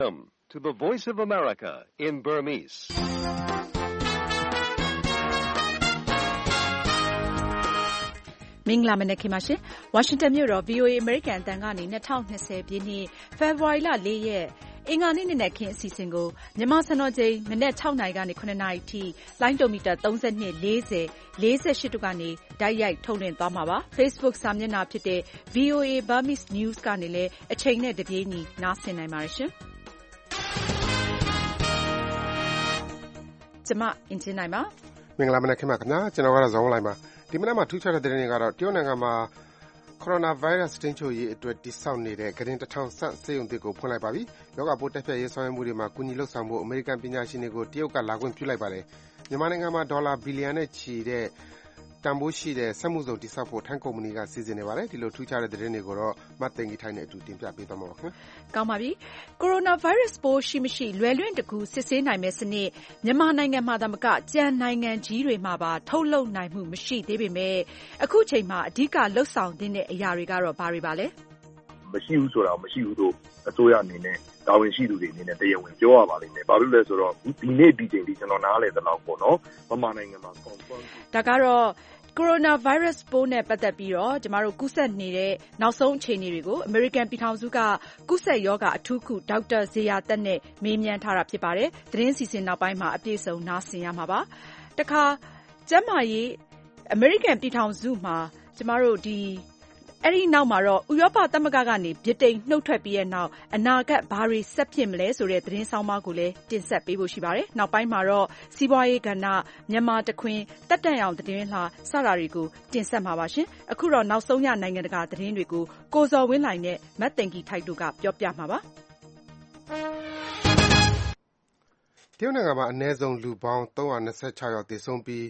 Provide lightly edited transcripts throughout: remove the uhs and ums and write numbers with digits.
Welcome to the Voice of America in Burmese. မင်္ဂလာမနက်ခင်းပါရှင်။ ဝါရှင်တန်မြို့တော် VOA အမေရိကန်အသံကနေ2020ပြည့်နှစ်ဖေဖော်ဝါရီလ4ရက်အင်္ဂါနေ့နက်ခင်းအစီအစဉ်ကိုမြန်မာစံတော်ချိန်မနက်6နာရီကနေ9နာရီထိလိုင်းဒိုမီတာ32 40 48တို့ကနေတိုက်ရိုက်ထုတ်လွှင့်သွားမှာပါ။ Facebook စာမျက်နှာဖြစ်တဲ့ VOA Burmese News ကနေလည်းအချိန်နဲ့တပြေးညီနားဆင်နိုင်ပါတယ်ရှင်။ကျွန်မအင်ဂျင်နိုင်ပါမင်္ဂလာမနက်ခင်းပါခင်ဗျာကျွန်တော်ကတော့ဇောင်းလိုင်းပါဒီမနက်မှာထူးခြားတဲ့သတင်းတွေကတော့တရုတ်နိုင်ငံမှာကိုရိုနာဗိုင်းရပ်စ်တင်းချုပ်ရေးအတွက်တိစောက်နေတဲ့ဂရင်1000ဆန့်စေုံတစ်ကိုဖွင့်လိုက်ပါပြီ။ယောဂပိုးတက်ဖြတ်ရေးဆောင်ရွက်မှုတွေမှာကူညီလှုပ်ဆောင်ဖို့အမေရိကန်ပညာရှင်တွေကိုတရုတ်ကလာခွင့်ပြုလိုက်ပါတယ်။မြန်မာနိုင်ငံမှာဒေါ်လာဘီလီယံနဲ့ချီတဲ့တန်ဖိုးရှိတဲ့စက်မှုစုံတိစောက်ဖို့ထိုင်းကုမ္ပဏီကစီစဉ်နေပါတယ်။ဒီလိုထူးခြားတဲ့သတင်းတွေကိုတော့မတ်သိင်ကြီးထိုင်းနဲ့အတူတင်ပြပေးသွားမှာပါခင်ဗျ။ကောင်းပါပြီ။ကိုရိုနာဗိုင်းရပ်စ်ပိုးရှိမရှိလွယ်လွင့်တကူစစ်ဆေးနိုင်မယ့်စနစ်မြန်မာနိုင်ငံမှာသာမကကြံနိုင်ငံကြီးတွေမှာပါထုတ်လုပ်နိုင်မှုမရှိသေးပေမဲ့အခုချိန်မှာအဓိကလှုပ်ဆောင်တဲ့အရာတွေကတော့ဘာတွေပါလဲ။မရှိဘူးဆိုတာမရှိဘူးလို့အစိုးရအနေနဲ့တာဝန်ရှိသူတွေအနေနဲ့တရားဝင်ပြောရပါလိမ့်မယ်။ဘာလို့လဲဆိုတော့ဒီနေ့ဒီချိန်ဒီကျွန်တော်နားလည်သလောက်ပေါ့နော်။မြန်မာနိုင်ငံမှာ confirm ဒါကတော့ကိုရိုနာဗိုင်းရပ်စ်ပိုးနဲ့ပတ်သက်ပြီးတော့ကျမတို့ကူးစက်နေတဲ့နောက်ဆုံးအခြေအနေတွေကိုအမေရိကန်ပြည်ထောင်စုကကူးစက်ရောဂါအထူးကုဒေါက်တာဇေယျသက်နဲ့မေးမြန်းထားတာဖြစ်ပါတယ်။သတင်းစီစဉ်နောက်ပိုင်းမှာအပြည့်စုံနားဆင်ရမှာပါ။တခါကျန်းမာရေးအမေရိကန်ပြည်ထောင်စုမှာကျမတို့အဲ့ဒီနောက်မှာတော့ဥရောပသမဂ္ဂကနေဗြိတိန်နှုတ်ထွက်ပြီးတဲ့နောက်အနာဂတ်ဘာတွေဆက်ဖြစ်မလဲဆိုတဲ့သတင်းဆောင်မကိုလည်းတင်ဆက်ပေးဖို့ရှိပါတယ်။နောက်ပိုင်းမှာတော့စီးပွားရေးကဏ္ဍမြန်မာတခွင်တက်တန့်အောင်သတင်းလှစတာတွေကိုတင်ဆက်မှာပါရှင်။အခုတော့နောက်ဆုံးရနိုင်ငံတကာသတင်းတွေကိုကိုဇော်ဝင်းလှိုင်နဲ့မတ်သိင်ကြီးထိုက်တို့ကပြောပြမှာပါ။တရုတ်နိုင်ငံမှာအနည်းဆုံးလူပေါင်း326ယောက်သေဆုံးပြီး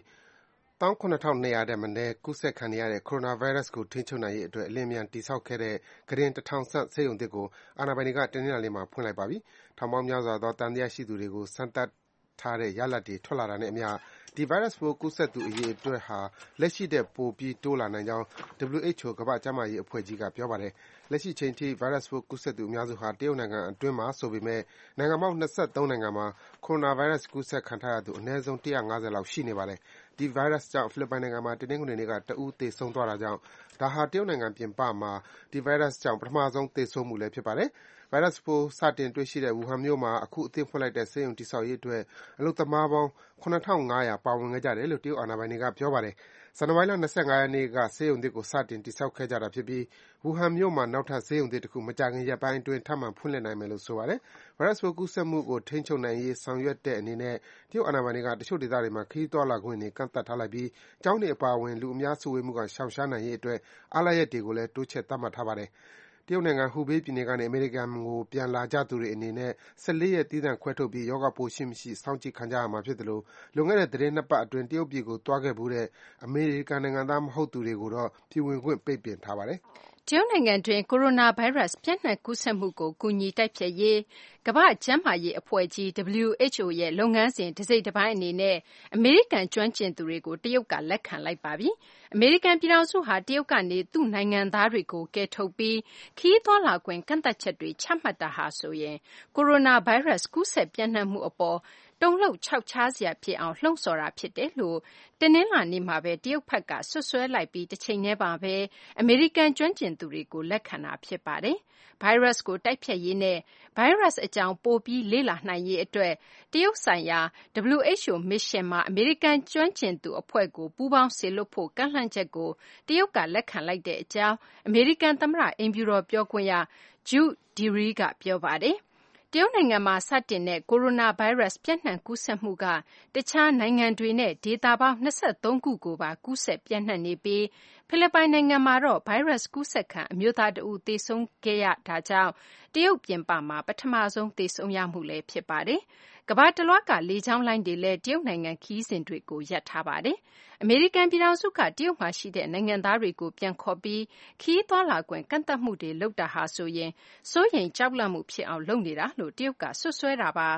19200တဲ့မနည်းကူးစက်ခံနေရတဲ့ကိုရိုနာဗိုင်းရပ်စ်ကိုထိန်းချုပ်နိုင်ရေးအတွက်အလင်းမြန်တိစောက်ခဲ့တဲ့ဂရင်1000ဆန့်စေုံတစ်ကိုအာဏာပိုင်တွေကတင်းနှင်းလာလေးမှာဖွင့်လိုက်ပါပြီ။ထောင်ပေါင်းများစွာသောတန်တရားရှိသူတွေကိုစမ်းသပ်ထားတဲ့ရလဒ်တွေထွက်လာတာနဲ့အမျှဒီဗိုင်းရပ်စ်ပိုးကူးစက်သူအရေအတွက်ဟာလက်ရှိတဲ့ပိုပြီးတိုးလာနိုင်ကြောင်း WHO ကမ္ဘာ့ကျန်းမာရေးအဖွဲ့ကြီးကပြောပါတယ်။လက်ရှိချိန်ထိဗိုင်းရပ်စ်ပိုးကူးစက်သူအများစုဟာတရုတ်နိုင်ငံအတွင်းမှာဆိုပေမဲ့နိုင်ငံပေါင်း23နိုင်ငံမှာကိုရိုနာဗိုင်းရပ်စ်ကူးစက်ခံထားရသူအနည်းဆုံး150လောက်ရှိနေပါတယ်။ဒီဗိုင်းရပ်စ်ကြောင့်ဖိလစ်ပိုင်နိုင်ငံမှာတနင်္ဂနွေနေ့ကတဦးသေဆုံးသွားတာကြောင့်ဒါဟာတရုတ်နိုင်ငံပြင်ပမှာဒီဗိုင်းရပ်စ်ကြောင့်ပထမဆုံးသေဆုံးမှုလည်းဖြစ်ပါတယ်။ဗိုင်းရပ်စ်ပိုးစတင်တွေ့ရှိတဲ့ဝူဟန်မြို့မှာအခုအသစ်ဖွင့်လိုက်တဲ့ဆေးရုံတည်ဆောက်ရေးအတွက်အလုပ်သမားပေါင်း7500ပါဝင်ခဲ့ကြတယ်လို့တရုတ်အာဏာပိုင်တွေကပြောပါတယ်။ဇန်နဝါရီလ25ရက်နေ့ကဆေးရုံသစ်ကိုစတင်တည်ဆောက်ခဲ့ကြတာဖြစ်ပြီးဝူဟန်မြို့မှာနောက်ထပ်ဆေးရုံသစ်တစ်ခုမကြာခင်ရက်ပိုင်းအတွင်းထပ်မံဖွင့်လှစ်နိုင်မယ်လို့ဆိုပါတယ်။ဗိုင်းရပ်စ်ပိုးကူးစက်မှုကိုထိန်းချုပ်နိုင်ရေးဆောင်ရွက်တဲ့အနေနဲ့တရုတ်အာဏာပိုင်တွေကတချို့ဒေသတွေမှာခရီးသွားလာခွင့်တွေကန့်သတ်ထားလိုက်ပြီးကျောင်းတွေအပါအဝင်လူအများစုဝေးမှုကရှောင်ရှားနိုင်ရေးအတွက်အားလပ်ရက်တွေကိုလည်းတိုးချဲ့သတ်မှတ်ထားပါတယ်။တရုတ်နိုင်ငံဟူဘေးပြည်နယ်ကနေအမေရိကန်ကိုပြန်လာကြသူတွေအနေနဲ့14ရက်သီးသန့်ခွဲထုတ်ပြီးရောဂါပိုးရှိမရှိစောင့်ကြည့်ခံကြရမှာဖြစ်တယ်လို့လွန်ခဲ့တဲ့သီတင်း2ပတ်အတွင်းတရုတ်ပြည်ကိုသွားခဲ့ဘူးတဲ့အမေရိကန်နိုင်ငံသားမဟုတ်သူတွေကိုတော့ပြည်ဝင်ခွင့်ပိတ်ပင်ထားပါတယ်။တရုတ်နိုင်ငံတွင်းကိုရိုနာဗိုင်းရပ်စ်ပြန့်နှံ့ကူးစက်မှုကိုကူညီတိုက်ဖျက်ရေးကမ္ဘာ့ကျန်းမာရေးအဖွဲ့ကြီး WHO ရဲ့လုပ်ငန်းစဉ်တစ်စိတ်တစ်ပိုင်းအနေနဲ့အမေရိကန်ကျွမ်းကျင်သူတွေကိုတရုတ်ကလက်ခံလိုက်ပါပြီ။အမေရိကန်ပြည်ထောင်စုဟာတရုတ်ကနေသူ့နိုင်ငံသားတွေကိုကယ်ထုတ်ပြီးခရီးသွားလာခွင့်ကန့်သတ်ချက်တွေချမှတ်တာဟာဆိုရင်ကိုရိုနာဗိုင်းရပ်စ်ကူးစက်ပြန့်နှံ့မှုအပေါ်တုန်လှုပ်ခြောက်ခြားစရာဖြစ်အောင်လှုံ့ဆော်တာဖြစ်တယ်လို့တနင်္လာနေ့မှာပဲတရုတ်ဘက်ကဆွဆွဲလိုက်ပြီးတစ်ချိန်တည်းမှာပဲအမေရိကန်ကျွမ်းကျင်သူတွေကိုလက်ခံတာဖြစ်ပါတယ်။ဗိုင်းရပ်စ်ကိုတိုက်ဖျက်ရေးနဲ့ဗိုင်းရပ်စ်အကြောင်းပိုပြီးလေ့လာနိုင်ရေးအတွက်တရုတ်ဆိုင်ရာ WHO မစ်ရှင်မှာအမေရိကန်ကျွမ်းကျင်သူအဖွဲ့ကိုပူးပေါင်းစေလွှတ်ဖို့ကမ်းလှမ်းချက်ကိုတရုတ်ကလက်ခံလိုက်တဲ့အကြောင်းအမေရိကန်သမ္မတအိမ်ဖြူတော်ပြောခွင့်ရ Jude Deary ကပြောပါတယ်။တရုတ်နိုင်ငံမှာစတင်တဲ့ကိုရိုနာဗိုင်းရပ်စ်ပြန့်နှံ့ကူးစက်မှုကတခြားနိုင်ငံတွေနဲ့ဒေသပေါင်း23ခုကိုပါကူးစက်ပြန့်နှံ့နေပြီးဖိလစ်ပိုင်နိုင်ငံမှာတော့ဗိုင်းရပ်စ်ကူးစက်ခံအမျိုးသားတဦးသေဆုံးခဲ့ရတာကြောင့်တရုတ်ပြင်ပမှာပထမဆုံးသေဆုံးရမှုလည်းဖြစ်ပါတယ်။ကမ္ဘာတလွှားကလေကြောင်းလိုင်းတွေလည်းတရုတ်နိုင်ငံခရီးစဉ်တွေကိုရပ်ထားပါတယ်။အမေရိကန်ပြည်ထောင်စုကတရုတ်မှာရှိတဲ့နိုင်ငံသားတွေကိုပြန်ခေါ်ပြီးခရီးသွားလာခွင့်ကန့်သတ်မှုတွေလုပ်တာဟာဆိုရင်စိုးရိမ်ကြောက်လန့်မှုဖြစ်အောင်လုပ်နေတာလို့တရုတ်ကစွပ်စွဲတာပါ။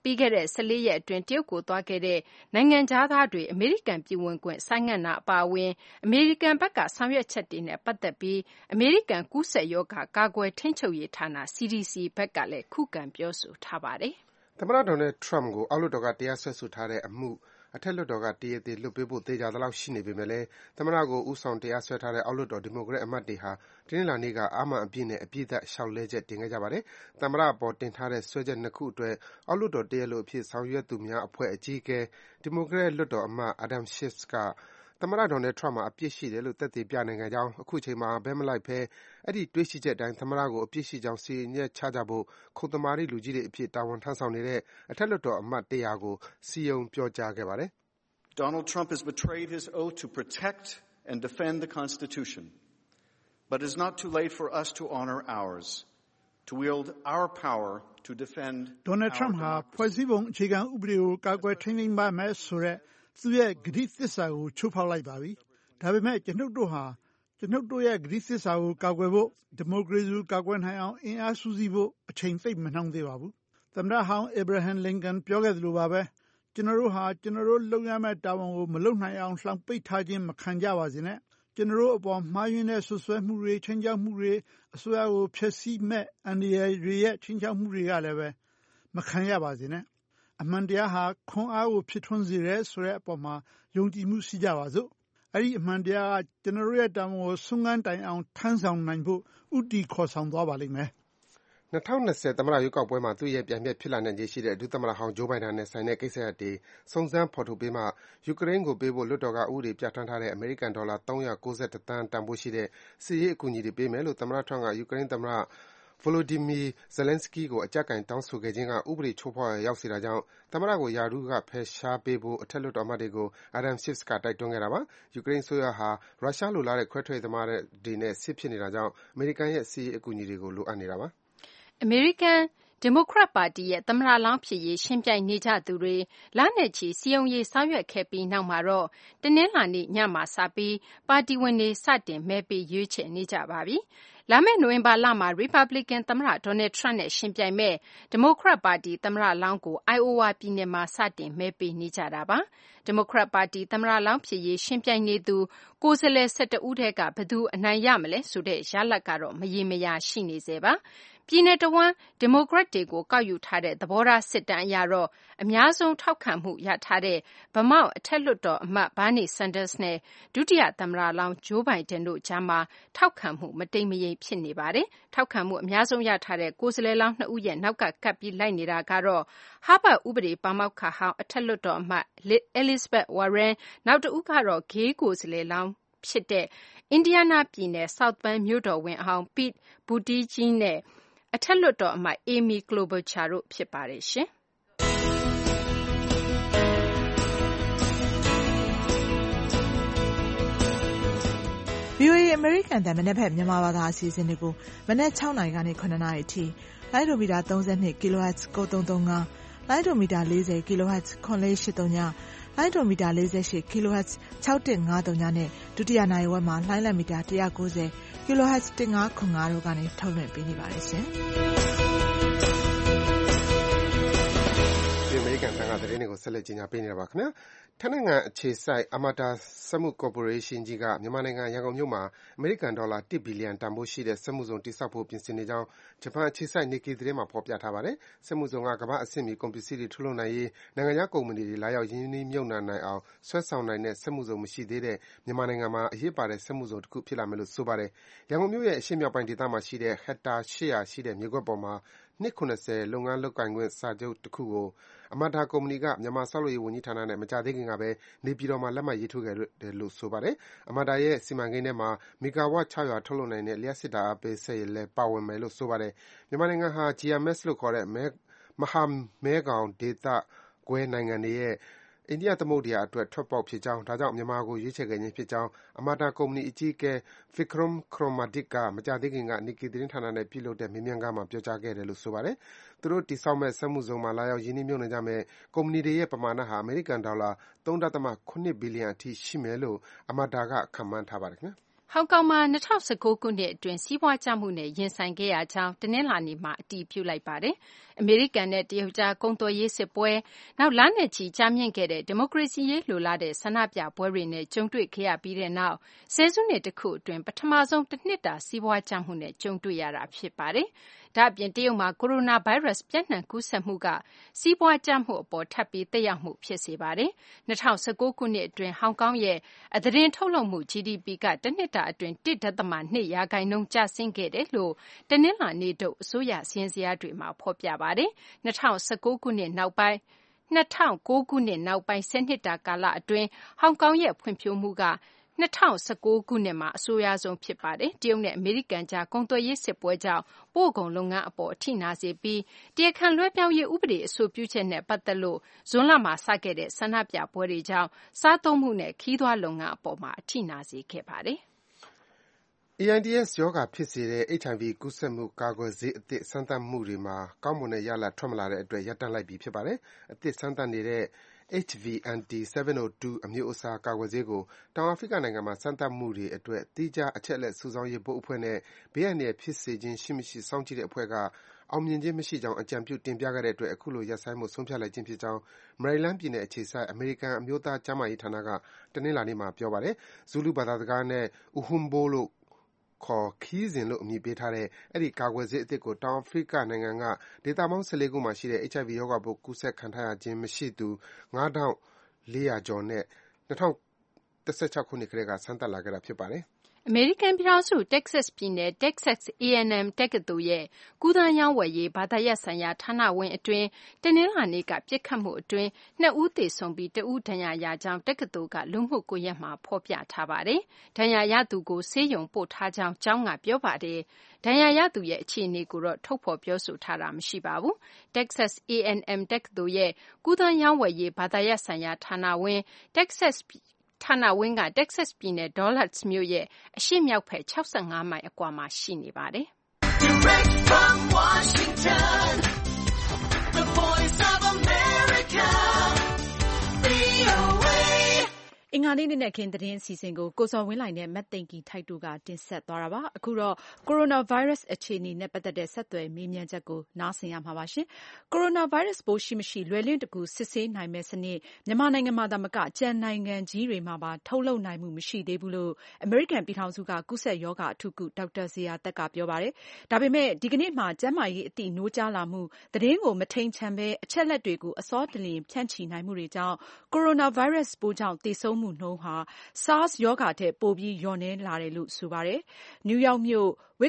ပြီးခဲ့တဲ့14ရက်အတွင်းတရုတ်ကိုသွားခဲ့တဲ့နိုင်ငံခြားသားတွေအမေရိကန်ပြည်ဝင်ခွင့်ဆိုင်းငံ့တာအပါအဝင်အမေရိကန်ဘက်ကဆောင်ရွက်ချက်တွေနဲ့ပတ်သက်ပြီးအမေရိကန်ကူးစက်ရောဂါကာကွယ်ထိန်းချုပ်ရေးဌာန CDC ဘက်ကလည်းခုခံပြောဆိုထားပါတယ်။သမ္မတ Donald Trump ကိုအောက်လွှတ်တော်ကတရားစွဲဆိုထားတဲ့အမှုအထက်လွှတ်တော်ကတရားသေလွှတ်ပေးဖို့သေချာသလောက်ရှိနေပေမယ့်လည်းသမ္မတကိုဦးဆောင်တရားစွဲထားတဲ့အောက်လွှတ်တော်ဒီမိုကရက်အမတ်တွေဟာတနင်္လာနေ့ကအာမန်အပြည့်နဲ့အပြည့်သက်လျှောက်လဲချက်တင်ခဲ့ကြပါတယ်။သမ္မတအပေါ်တင်ထားတဲ့စွဲချက်2ခုအတွက်အောက်လွှတ်တော်တရားလိုအဖြစ်ဆောင်ရွက်သူများအဖွဲ့အကြီးအကဲဒီမိုကရက်လွှတ်တော်အမတ် Adam Schiff ကသမ္မတ Donald Trump မှာအပြစ်ရှိတယ်လို့သက်သေပြနိုင်ခဲ့ကြောင်းအခုချိန်မှာဘဲမလိုက်ဘဲအဲ့ဒီတွေ့ရှိချက်တိုင်းသမ္မတကိုအပြစ်ရှိကြောင်းစီရင်ချက်ချကြဖို့ခုံသမာဓိလူကြီးတွေအဖြစ်တာဝန်ထမ်းဆောင်နေတဲ့အထက်လွှတ်တော်အမတ်100ကိုစီယုံပြောကြားခဲ့ပါတယ်။ Donald Trump has betrayed his oath to protect and defend the Constitution, but it's not too late for us to honor ours, to wield our power to defend Donald Trump ဟာဖွဲ့စည်းပုံအခြေခံဥပဒေကိုကာကွယ်ထိန်းသိမ်းပါမယ်ဆိုတဲ့သူ့ရဲ့ဂတိသစ္စာကိုချိုးဖောက်လိုက်ပါပြီ။ဒါပေမဲ့ကျွန်ုပ်တို့ရဲ့ဂတိသစ္စာကိုကာကွယ်ဖို့ဒီမိုကရေစီကိုကာကွယ်နိုင်အောင်အင်အားစုစည်းဖို့အချိန်သိပ်မနှောင်းသေးပါဘူး။သမ္မတဟောင်း Abraham Lincoln ပြောခဲ့သလိုပါပဲကျွန်တော်တို့ဟာကျွန်တော်တို့လုပ်ရမယ့်တာဝန်ကိုမလုပ်နိုင်အောင်လှောင်ပိတ်ထားခြင်းမခံကြပါစေနဲ့ကျွန်တော်တို့အပေါ်မှားယွင်းတဲ့ဆွဆွဲမှုတွေချင်းချောက်မှုတွေအစိုးရကိုဖျက်ဆီးမဲ့အန္တရာယ်တွေရဲ့ချင်းချောက်မှုတွေကလည်းပဲမခံရပါစေနဲ့အမှန်တရားဟာခွန်အားကိုဖြစ်ထွန်းစေတယ်ဆိုတဲ့အပေါ်မှာယုံကြည်မှုရှိကြပါစို့အဲ့ဒီအမှန်တရားကကျွန်တော်ရဲ့တာဝန်ကိုဆုံးခန်းတိုင်အောင်ထမ်းဆောင်နိုင်ဖို့ဥတီခေါ်ဆောင်သွားပါလိမ့်မယ် 2020သမ္မတရွေးကောက်ပွဲမှာသူ့ရဲ့ပြိုင်ဘက်ဖြစ်လာနိုင်ခြေရှိတဲ့ဒုသမ္မတဟောင်းဂျိုးဘိုင်ဒန်နဲ့ဆိုင်တဲ့ကိစ္စရပ်တွေစုံစမ်းဖော်ထုတ်ပေးမှယူကရိန်းကိုပေးဖို့လွှတ်တော်ကဥပဒေပြဋ္ဌာန်းထားတဲ့အမေရိကန်ဒေါ်လာ391သန်းတန်ဖိုးရှိတဲ့စစ်ရေးအကူအညီတွေပေးမယ်လို့သမ္မတ Trump ကယူကရိန်းသမ္မတVolodymyr Zelensky ကိုအကြပ်ကိုင်တောင်းဆိုခဲ့ခြင်းကဥပဒေချိုးဖောက်ရာရောက်စေတာကြောင့်သမ္မတကိုရာထူးကဖယ်ရှားပေးဖို့အထက်လွှတ်တော်အမတ်တွေကို Adam Schiff ကတိုက်တွန်းခဲ့တာပါ။ယူကရိန်းအစိုးရဟာရုရှားလိုလားတဲ့ခွဲထွက်ရေးသမားတွေနဲ့စစ်ဖြစ်နေတာကြောင့်အမေရိကန်ရဲ့စစ်ရေးအကူအညီတွေကိုလိုအပ်နေတာပါ။အမေရိကန်ဒီမိုကရက်ပါတီရဲ့သမ္မတလောင်းဖြစ်ရေးယှဉ်ပြိုင်နေကြသူတွေလနဲ့ချီစည်းရုံးရေးဆောင်ရွက်ခဲ့ပြီးနောက်မှာတော့တနင်္လာနေ့ညမှာစပြီးပါတီဝင်တွေစတင်မဲပေးရွေးချယ်နေကြပါပြီ။လာမယ့်နိုဝင်ဘာလမှာရီပတ်ဘလစ်ကန်သမ္မတ Donald Trump နဲ့ယှဉ်ပြိုင်မယ့်ဒီမိုကရက်ပါတီသမ္မတလောင်းကို Iowa ပြည်နယ်မှာစတင်မဲပေးနေကြတာပါ။ဒီမိုကရက်ပါတီသမ္မတလောင်းဖြစ်ရေးယှဉ်ပြိုင်နေသူကိုယ်စားလှယ်11ဦးထဲကဘယ်သူအနိုင်ရမလဲဆိုတဲ့ရလဒ်ကတော့မရေမရာရှိနေဆဲပါ။ပြည်နယ်တဝန်းဒီမိုကရက်တွေကိုကောက်ယူထားတဲ့သဘောထားစစ်တမ်းအရတော့အများဆုံးထောက်ခံမှုရထားတဲ့ Vermont အထက်လွှတ်တော်အမတ် Bernie Sanders နဲ့ဒုတိယသမ္မတလောင်း Joe Biden တို့ကြားမှာထောက်ခံမှုမတိမ်မယိမ်းဖြစ်နေပါတယ်။ထောက်ခံမှုအများဆုံးရထားတဲ့ကိုယ်စားလှယ်လောင်း2ဦးရဲ့နောက်ကကပ်ပြီးလိုက်နေတာကတော့ Harvard ဥပဒေပါမောက္ခဟောင်းအထက်လွှတ်တော်အမတ် Elizabeth Warren နောက်တဦးကတော့ဂေးကိုယ်စားလှယ်လောင်းဖြစ်တဲ့ Indiana ပြည်နယ် South Bend မြို့တော်ဝန်အဟောင်း Pete Buttigieg နဲ့အထက်လွှတ်တော်အမတ် Amy Klobuchar တို့ဖြစ်ပါတယ်ရှင်။ VOA အမေရိကန်တန်မနက်ဖက်မြန်မာဘာသာအစီအစဉ်တွေကိုမနက်6နာရီကနေ9နာရီအထိလိုင်းဒိုမီတာ32 kHz 9335လိုင်းဒိုမီတာ40 kHz 9483ညလိုင်းဒိုမီတာ48 kHz 6153နဲ့ဒုတိယနိုင်ဝက်မှာလိုင်းလက်မီတာ190 kHz 1505တို့ကနေထုတ်လွှင့်ပေးနေပါတယ်ရှင်။ဒီအမေရိကန်တန်ခါသတင်းတွေကိုဆက်လက်ကြီးညာပေးနေတာပါခင်ဗျာ။ထိုင်းနိုင်ငံအခြေစိုက်Amata စက်မှုကော်ပိုရေးရှင်းကြီးကမြန်မာနိုင်ငံရန်ကုန်မြို့မှာအမေရိကန်ဒေါ်လာ1ဘီလီယံတန်ဖိုးရှိတဲ့စက်မှုဇုံတည်ဆောက်ဖို့ပြင်ဆင်နေကြောင်းဂျပန်အခြေစိုက် Nikkei သတင်းမှာဖော်ပြထားပါတယ်။စက်မှုဇုံကကမ္ဘာ့အဆင့်မီကုန်ပစ္စည်းတွေထုတ်လုပ်နိုင်ရေးနိုင်ငံခြားကုမ္ပဏီတွေလာရောက်ရင်းနှီးမြှုပ်နှံနိုင်အောင်ဆွဲဆောင်နိုင်တဲ့စက်မှုဇုံမရှိသေးတဲ့မြန်မာနိုင်ငံမှာအရေးပါတဲ့စက်မှုဇုံတစ်ခုဖြစ်လာမယ်လို့ဆိုပါတယ်။ရန်ကုန်မြို့ရဲ့အရှေ့မြောက်ပိုင်းဒေသမှာရှိတဲ့ဟက်တာ800ရှိတဲ့မြေကွက်ပေါ်မှာနှစ်70လုပ်ငန်းလုပ်ကိုင်ခွင့်စာချုပ်တစ်ခုကိုAmata ကုမ္ပဏီကမြန်မာဆောက်လုပ်ရေးဝန်ကြီးဌာနနဲ့မကြာသေးခင်ကပဲနေပြည်တော်မှာလက်မှတ်ရေးထိုးခဲ့တယ်လို့ဆိုပါတယ်။ Amata ရဲ့စီမံကိန်းထဲမှာမီဂါဝပ်600ထုတ်လုပ်နိုင်တဲ့လျှပ်စစ်ဓာတ်အားပေးစက်လည်းပါဝင်မယ်လို့ဆိုပါတယ်။မြန်မာနိုင်ငံဟာ GMS လို့ခေါ်တဲ့မဟာမဲခေါင်ဒေသခွဲနိုင်ငံတွေရဲ့အိန္ဒိယသမုဒ္ဒရာအတွက်ထွက်ပေါက်ဖြစ်ကြောင်းဒါကြောင့်မြန်မာကိုရွေးချယ်ခဲ့ခြင်းဖြစ်ကြောင်းAmata ကုမ္ပဏီအကြီးအကဲ Vikram Khurmanidis ကမကြာသေးခင်က Nikkei သတင်းဌာနနဲ့ပြုလုပ်တဲ့မေးမြန်းခန်းမှာပြောကြားခဲ့တယ်လို့ဆိုပါတယ်။သူတို့တည်ဆောက်မယ့်စက်မှုဇုံမှာလာရောက်ရင်းနှီးမြှုပ်နှံကြမယ့်ကုမ္ပဏီတွေရဲ့ပမာဏဟာအမေရိကန်ဒေါ်လာ 3.7 ဘီလီယံအထိရှိမယ်လို့Amata ကခန့်မှန်းထားပါတယ်ခင်ဗျာ။ဟောင်ကောင်မှာ2019 ခုနှစ်အတွင်းစီးပွားကျမှုနဲ့ရင်ဆိုင်ခဲ့ရကြောင်းတနင်္လာနေ့မှာအတည်ပြုလိုက်ပါတယ်။အမေရိကန်နဲ့တရုတ်ကြားကုန်သွယ်ရေးစစ်ပွဲနောက်လနဲ့ချီကြာမြင့်ခဲ့တဲ့ဒီမိုကရေစီရေးလိုလားတဲ့ဆန္ဒပြပွဲတွေနဲ့ကြုံတွေ့ခဲ့ရပြီးတဲ့နောက်ဆယ်စုနှစ်တစ်ခုအတွင်းပထမဆုံးတစ်နှစ်တာစီးပွားကျမှုနဲ့ကြုံတွေ့ရတာဖြစ်ပါတယ်။ဒါအပြင်တရုတ်မှာကိုရိုနာဗိုင်းရပ်စ်ပြန့်နှံ့ကူးစက်မှုကစီးပွားကျမှုအပေါ်ထပ်ပြီးသက်ရောက်မှုဖြစ်စေပါတယ်။2019 ခုနှစ်အတွင်းဟောင်ကောင်ရဲ့အသားထုတ်လုပ်မှု GDP ကတစ်နှစ်တာအတွင်း 1.2% ကျဆင်းခဲ့တယ်လို့တနင်္လာနေ့ထုတ်အစိုးရစာရင်းဇယားတွေမှာဖော်ပြပါတယ်။2009 ခုနှစ်နောက်ပိုင်း10နှစ်တာကာလအတွင်းဟောင်ကောင်ရဲ့ဖွံ့ဖြိုးမှုက2019 ခုနှစ်မှာအဆိုးရွားဆုံးဖြစ်ပါတယ်။တရုတ်နဲ့အမေရိကန်ကြားကုန်သွယ်ရေးစစ်ပွဲကြောင့်ပို့ကုန်လုပ်ငန်းအပေါ်အထိနာစေပြီးတရားခံလွှဲပြောင်းရေးဥပဒေအဆိုပြုချက်နဲ့ပတ်သက်လို့ဇွန်လမှာစခဲ့တဲ့ဆန္ဒပြပွဲတွေကြောင့်စားသုံးမှုနဲ့ခီးသွွားလုပ်ငန်းအပေါ်မှာအထိနာစေခဲ့ပါတယ်။ AIDS ရောဂါဖြစ်စေတဲ့ HIV ကူးစက်မှုကာကွယ်ဆေးအသစ်စမ်းသပ်မှုတွေမှာကောင်းမွန်တဲ့ရလဒ်ထွက်မလာတဲ့အတွက်ရပ်တန့်လိုက်ပြီဖြစ်ပါတယ်။အသစ်စမ်းသပ်နေတဲ့ HVNT-702 အမျိုးအစားကာကွယ်ဆေးကိုတောင်အာဖရိကနိုင်ငံမှာစမ်းသပ်မှုတွေအတွက်သီးခြားအချက်အလက်စုဆောင်းရေးဘုတ်အဖွဲ့နဲ့ဘေးအန္တရာယ်ဖြစ်စေခြင်းရှိမရှိစောင့်ကြည့်တဲ့အဖွဲ့ကအောင်မြင်ခြင်းမရှိကြောင်းအကြံပြုတင်ပြခဲ့တဲ့အတွက်အခုလိုရပ်ဆိုင်းဖို့ဆုံးဖြတ်လိုက်ခြင်းဖြစ်ကြောင်း Maryland ပြည်နယ်အခြေစိုက်အမေရိကန်အမျိုးသားကျန်းမာရေးဌာနကတနင်္လာနေ့မှာပြောပါတယ်။ Zulu ဘာသာစကားနဲ့ Uhumbo လို့ခေါ်ခရီးစဉ်လို့အမည်ပေးထားတဲ့အဲဒီကာကွယ်ဆေးအသစ်ကိုတောင်အာဖရိကနိုင်ငံကဒေသပေါင်း14ခုမှာရှိတဲ့ HIV ရောဂါပိုးကူးစက်ခံထားရခြင်းမရှိသူ 5,400 ကျော်နဲ့2016 ခုနှစ်ကတည်းကစမ်းသပ်လာခဲ့တာဖြစ်ပါတယ်။အမေရိကန်ပြည်ထောင်စုတက္ကဆက်ပြည်နယ် Texas A&M တက္ကသိုလ်ရဲ့ကူးသန်းရောင်းဝယ်ရေးဘာသာရပ်ဆိုင်ရာဌာနဝင်းအတွင်းတနင်္လာနေ့ကပစ်ခတ်မှုအတွင်း2ဦးသေဆုံးပြီး1ဦးဒဏ်ရာရကြောင်းတက္ကသိုလ်ကလူမှုကွန်ရက်မှာဖော်ပြထားပါတယ်။ဒဏ်ရာရသူကိုဆေးရုံပို့ထားကြောင်းကျောင်းကပြောပါတယ်။ဒဏ်ရာရသူရဲ့အခြေအနေကိုတော့ထုတ်ဖော်ပြောဆိုထားတာမရှိပါဘူး။ Texas A&M တက္ကသိုလ်ရဲ့ကူးသန်းရောင်းဝယ်ရေးဘာသာရပ်ဆိုင်ရာဌာနဝင်းဌာနဝင်းက Texas ပြည်နယ် Dallas မြို့ရဲ့အရှေ့မြောက်ဘက်65မိုင်အကွာမှာရှိနေပါတယ်။ Direct from Washington, the voice of America, VOA. အင်္ဂါနေ့နေ့ခင်းသတင်းအစီအစဉ်ကိုကိုဇော်ဝင်းလှိုင်နဲ့မတ်သိင်္ဂီထိုက်တို့ကတင်ဆက်သွားတာပါ။အခုတော့ကိုရိုနာဗိုင်းရပ်စ်အခြေအနေနဲ့ပတ်သက်တဲ့ဆက်သွယ်မေးမြန်းချက်ကိုနားဆင်ရမှာပါရှင်။ကိုရိုနာဗိုင်းရပ်စ်ပိုးရှိမရှိလွယ်လင့်တကူစစ်ဆေးနိုင်မဲ့စနစ်မြန်မာနိုင်ငံမှာသာမကကျန်နိုင်ငံကြီးတွေမှာပါထုတ်လုပ်နိုင်မှုမရှိသေးဘူးလို့အမေရိကန်ပြည်ထောင်စုကကူးစက်ရောဂါအထူးကုဒေါက်တာဇေယျာသက်ကပြောပါတယ်။ဒါပေမဲ့ဒီကနေ့မှာကျန်းမာရေးအသိနိုးကြားလာမှုသတင်းကိုမထိန်ချန်ပဲအချက်လက်တွေကိုအစောတလျင်ဖြန့်ချီနိုင်မှုတွေကြောင့်ကိုရိုနာဗိုင်းရပ်စ်ပိုးကြောင့်သေဆုံးမှုနှုန်းဟာSARS ရောဂါထက်ပိုပြီးလျော့နည်းလာတယ်လို့ဆိုပါတယ်။ နယူးယောက်မြို့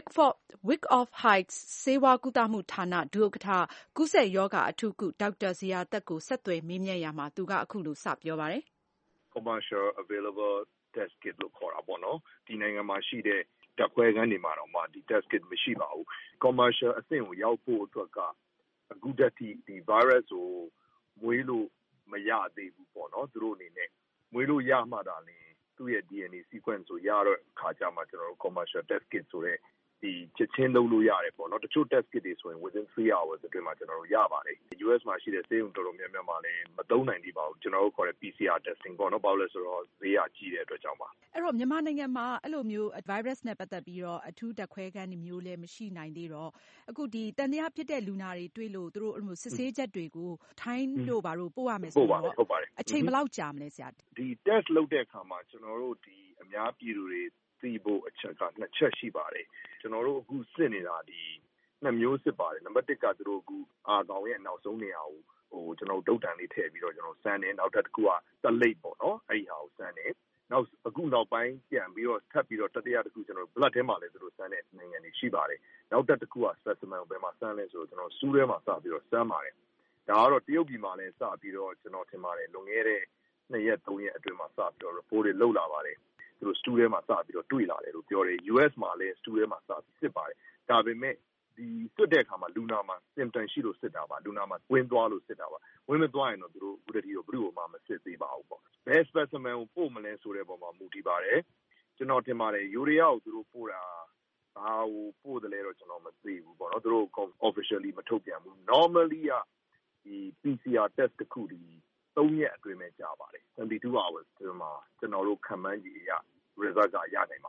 Wyckoff Heights ဆေးဝါးကုသမှုဌာနဒုဥက္ကဋ္ဌကူးစက်ရောဂါအထူးကုဒေါက်တာဇေယျာသက်ကိုဆက်သွယ်မေးမြန်းရာမှာသူကအခုလိုစပြောပါတယ်။ Commercial available test kit လို့ခေါ်တာပေါ့နော်။ဒီနိုင်ငံမှာရှိတဲ့ဓာတ်ခွဲခန်းတွေမှာတော့ဒီ test kit မရှိပါဘူး။ commercial အဆင့်ကိုရောက်ဖို့အတွက်ကအခုတည်းကဒီ virus ကိုမွေးလို့မရသေးဘူးပေါ့နော်။သူတို့အနေနဲ့မွေးလို့ရမှသာလျှင်သူ့ရဲ့ DNA sequence ကိုရတော့အခါကျမှကျွန်တော်တို့ commercial test kit ဆိုတဲ့ဒီချက်ချင်းလုပ်လို့ရတယ်ပေါ့နော်။တချို့ test kit တွေဆိုရင် within 3 hours အတွင်းမှာကျွန်တော်တို့ရပါတယ်။ US မှာရှိတဲ့ဆေးရုံတော်တော်များများမှာလည်းမသုံးနိုင်သေးပါဘူး။ကျွန်တော်တို့ခေါ်တဲ့ PCR testing ပေါ့နော်။ဘာလို့လဲဆိုတော့ဈေးကကြီးတဲ့အတွက်ကြောင့်ပါ။အဲ့တော့မြန်မာနိုင်ငံမှာအဲ့လိုမျိုး virus နဲ့ပတ်သက်ပြီးတော့အထူးဓာတ်ခွဲခန်းမျိုးလည်းမရှိနိုင်သေးတော့အခုဒီတန်တရားဖြစ်တဲ့လူနာတွေတွေ့လို့သူတို့စစ်ဆေးချက်တွေကိုထိုင်းတို့ဘာလို့ပို့ရမယ်ဆိုတော့အချိန်ဘယ်လောက်ကြာမလဲဆရာ။ဒီ test လုပ်တဲ့အခါမှာကျွန်တော်တို့ဒီအများပြည်သူတွေသိဖို့အချက်က2ချက်ရှိပါတယ်။ကျွန်တော်တို့အခုစစ်နေတာဒီ2မျိုးစစ်ပါတယ်။နံပါတ်1ကသူတို့အခုအာခေါင်ရဲ့နောက်ဆုံးနေရာကိုကျွန်တော်တို့ဒုတ်တန်လေးထည့်ပြီးတော့ကျွန်တော်စမ်းတယ်။နောက်တစ်ခုကတလိပ်ပေါ့နော်။အဲ့ဒီဟာကိုစမ်းတယ်။နောက်အခုနောက်ပိုင်းပြန်ပြီးတော့ထပ်ပြီးတော့တတိယတစ်ခုကျွန်တော်တို့ blood ထဲမှာလည်းသူတို့စမ်းတဲ့နိုင်ငံတွေရှိပါတယ်။နောက်တစ်ခုက specimen ကိုဘယ်မှာစမ်းလဲဆိုတော့ကျွန်တော်စူးထဲမှာစပြီးတော့စမ်းပါတယ်။ဒါကတော့တရုတ်ပြည်မှာလည်းစပြီးတော့ကျွန်တော်ထင်ပါတယ်လွန်ခဲ့တဲ့2ရက်3ရက်အတွင်းမှာစပြီးတော့ report တွေလုပ်လာပါတယ်။သူတို့ stool ထဲမှာစပြီးတော့တွေ့လာတယ်လို့ပြောတယ်။ US မှာလည်း stool ထဲမှာစပြီးစစ်ပါတယ်။ဒါပေမဲ့ဒီစစ်တဲ့အခါမှာလူနာမှာ symptom ရှိလို့စစ်တာပါ။လူနာမှာဝင်သွားလို့စစ်တာပါ။ဝင်မသွားရင်တော့သူတို့အခုတည်းကဘယ်သူ့ကိုမှမစစ်သေးပါဘူးပေါ့။ဘယ် specimen ကိုပို့မလဲဆိုတဲ့ပုံမှာမူတည်ပါတယ်။ကျွန်တော်ထင်ပါတယ်ယူရီးယားကိုသူတို့ပို့တာဘာကိုပို့တယ်လဲတော့ကျွန်တော်မသိဘူးပေါ့နော်။သူတို့ officially မထုတ်ပြန်ဘူး။ normally ကဒီ PCR test တစ်ခုဒီ3ရက်အတွင်းပဲကြာပါတယ်။72 hours ဒီမှာကျွန်တော်တို့ခံမှန်းကြည့်ရ result ကရနိုင်ပါတယ်ဟ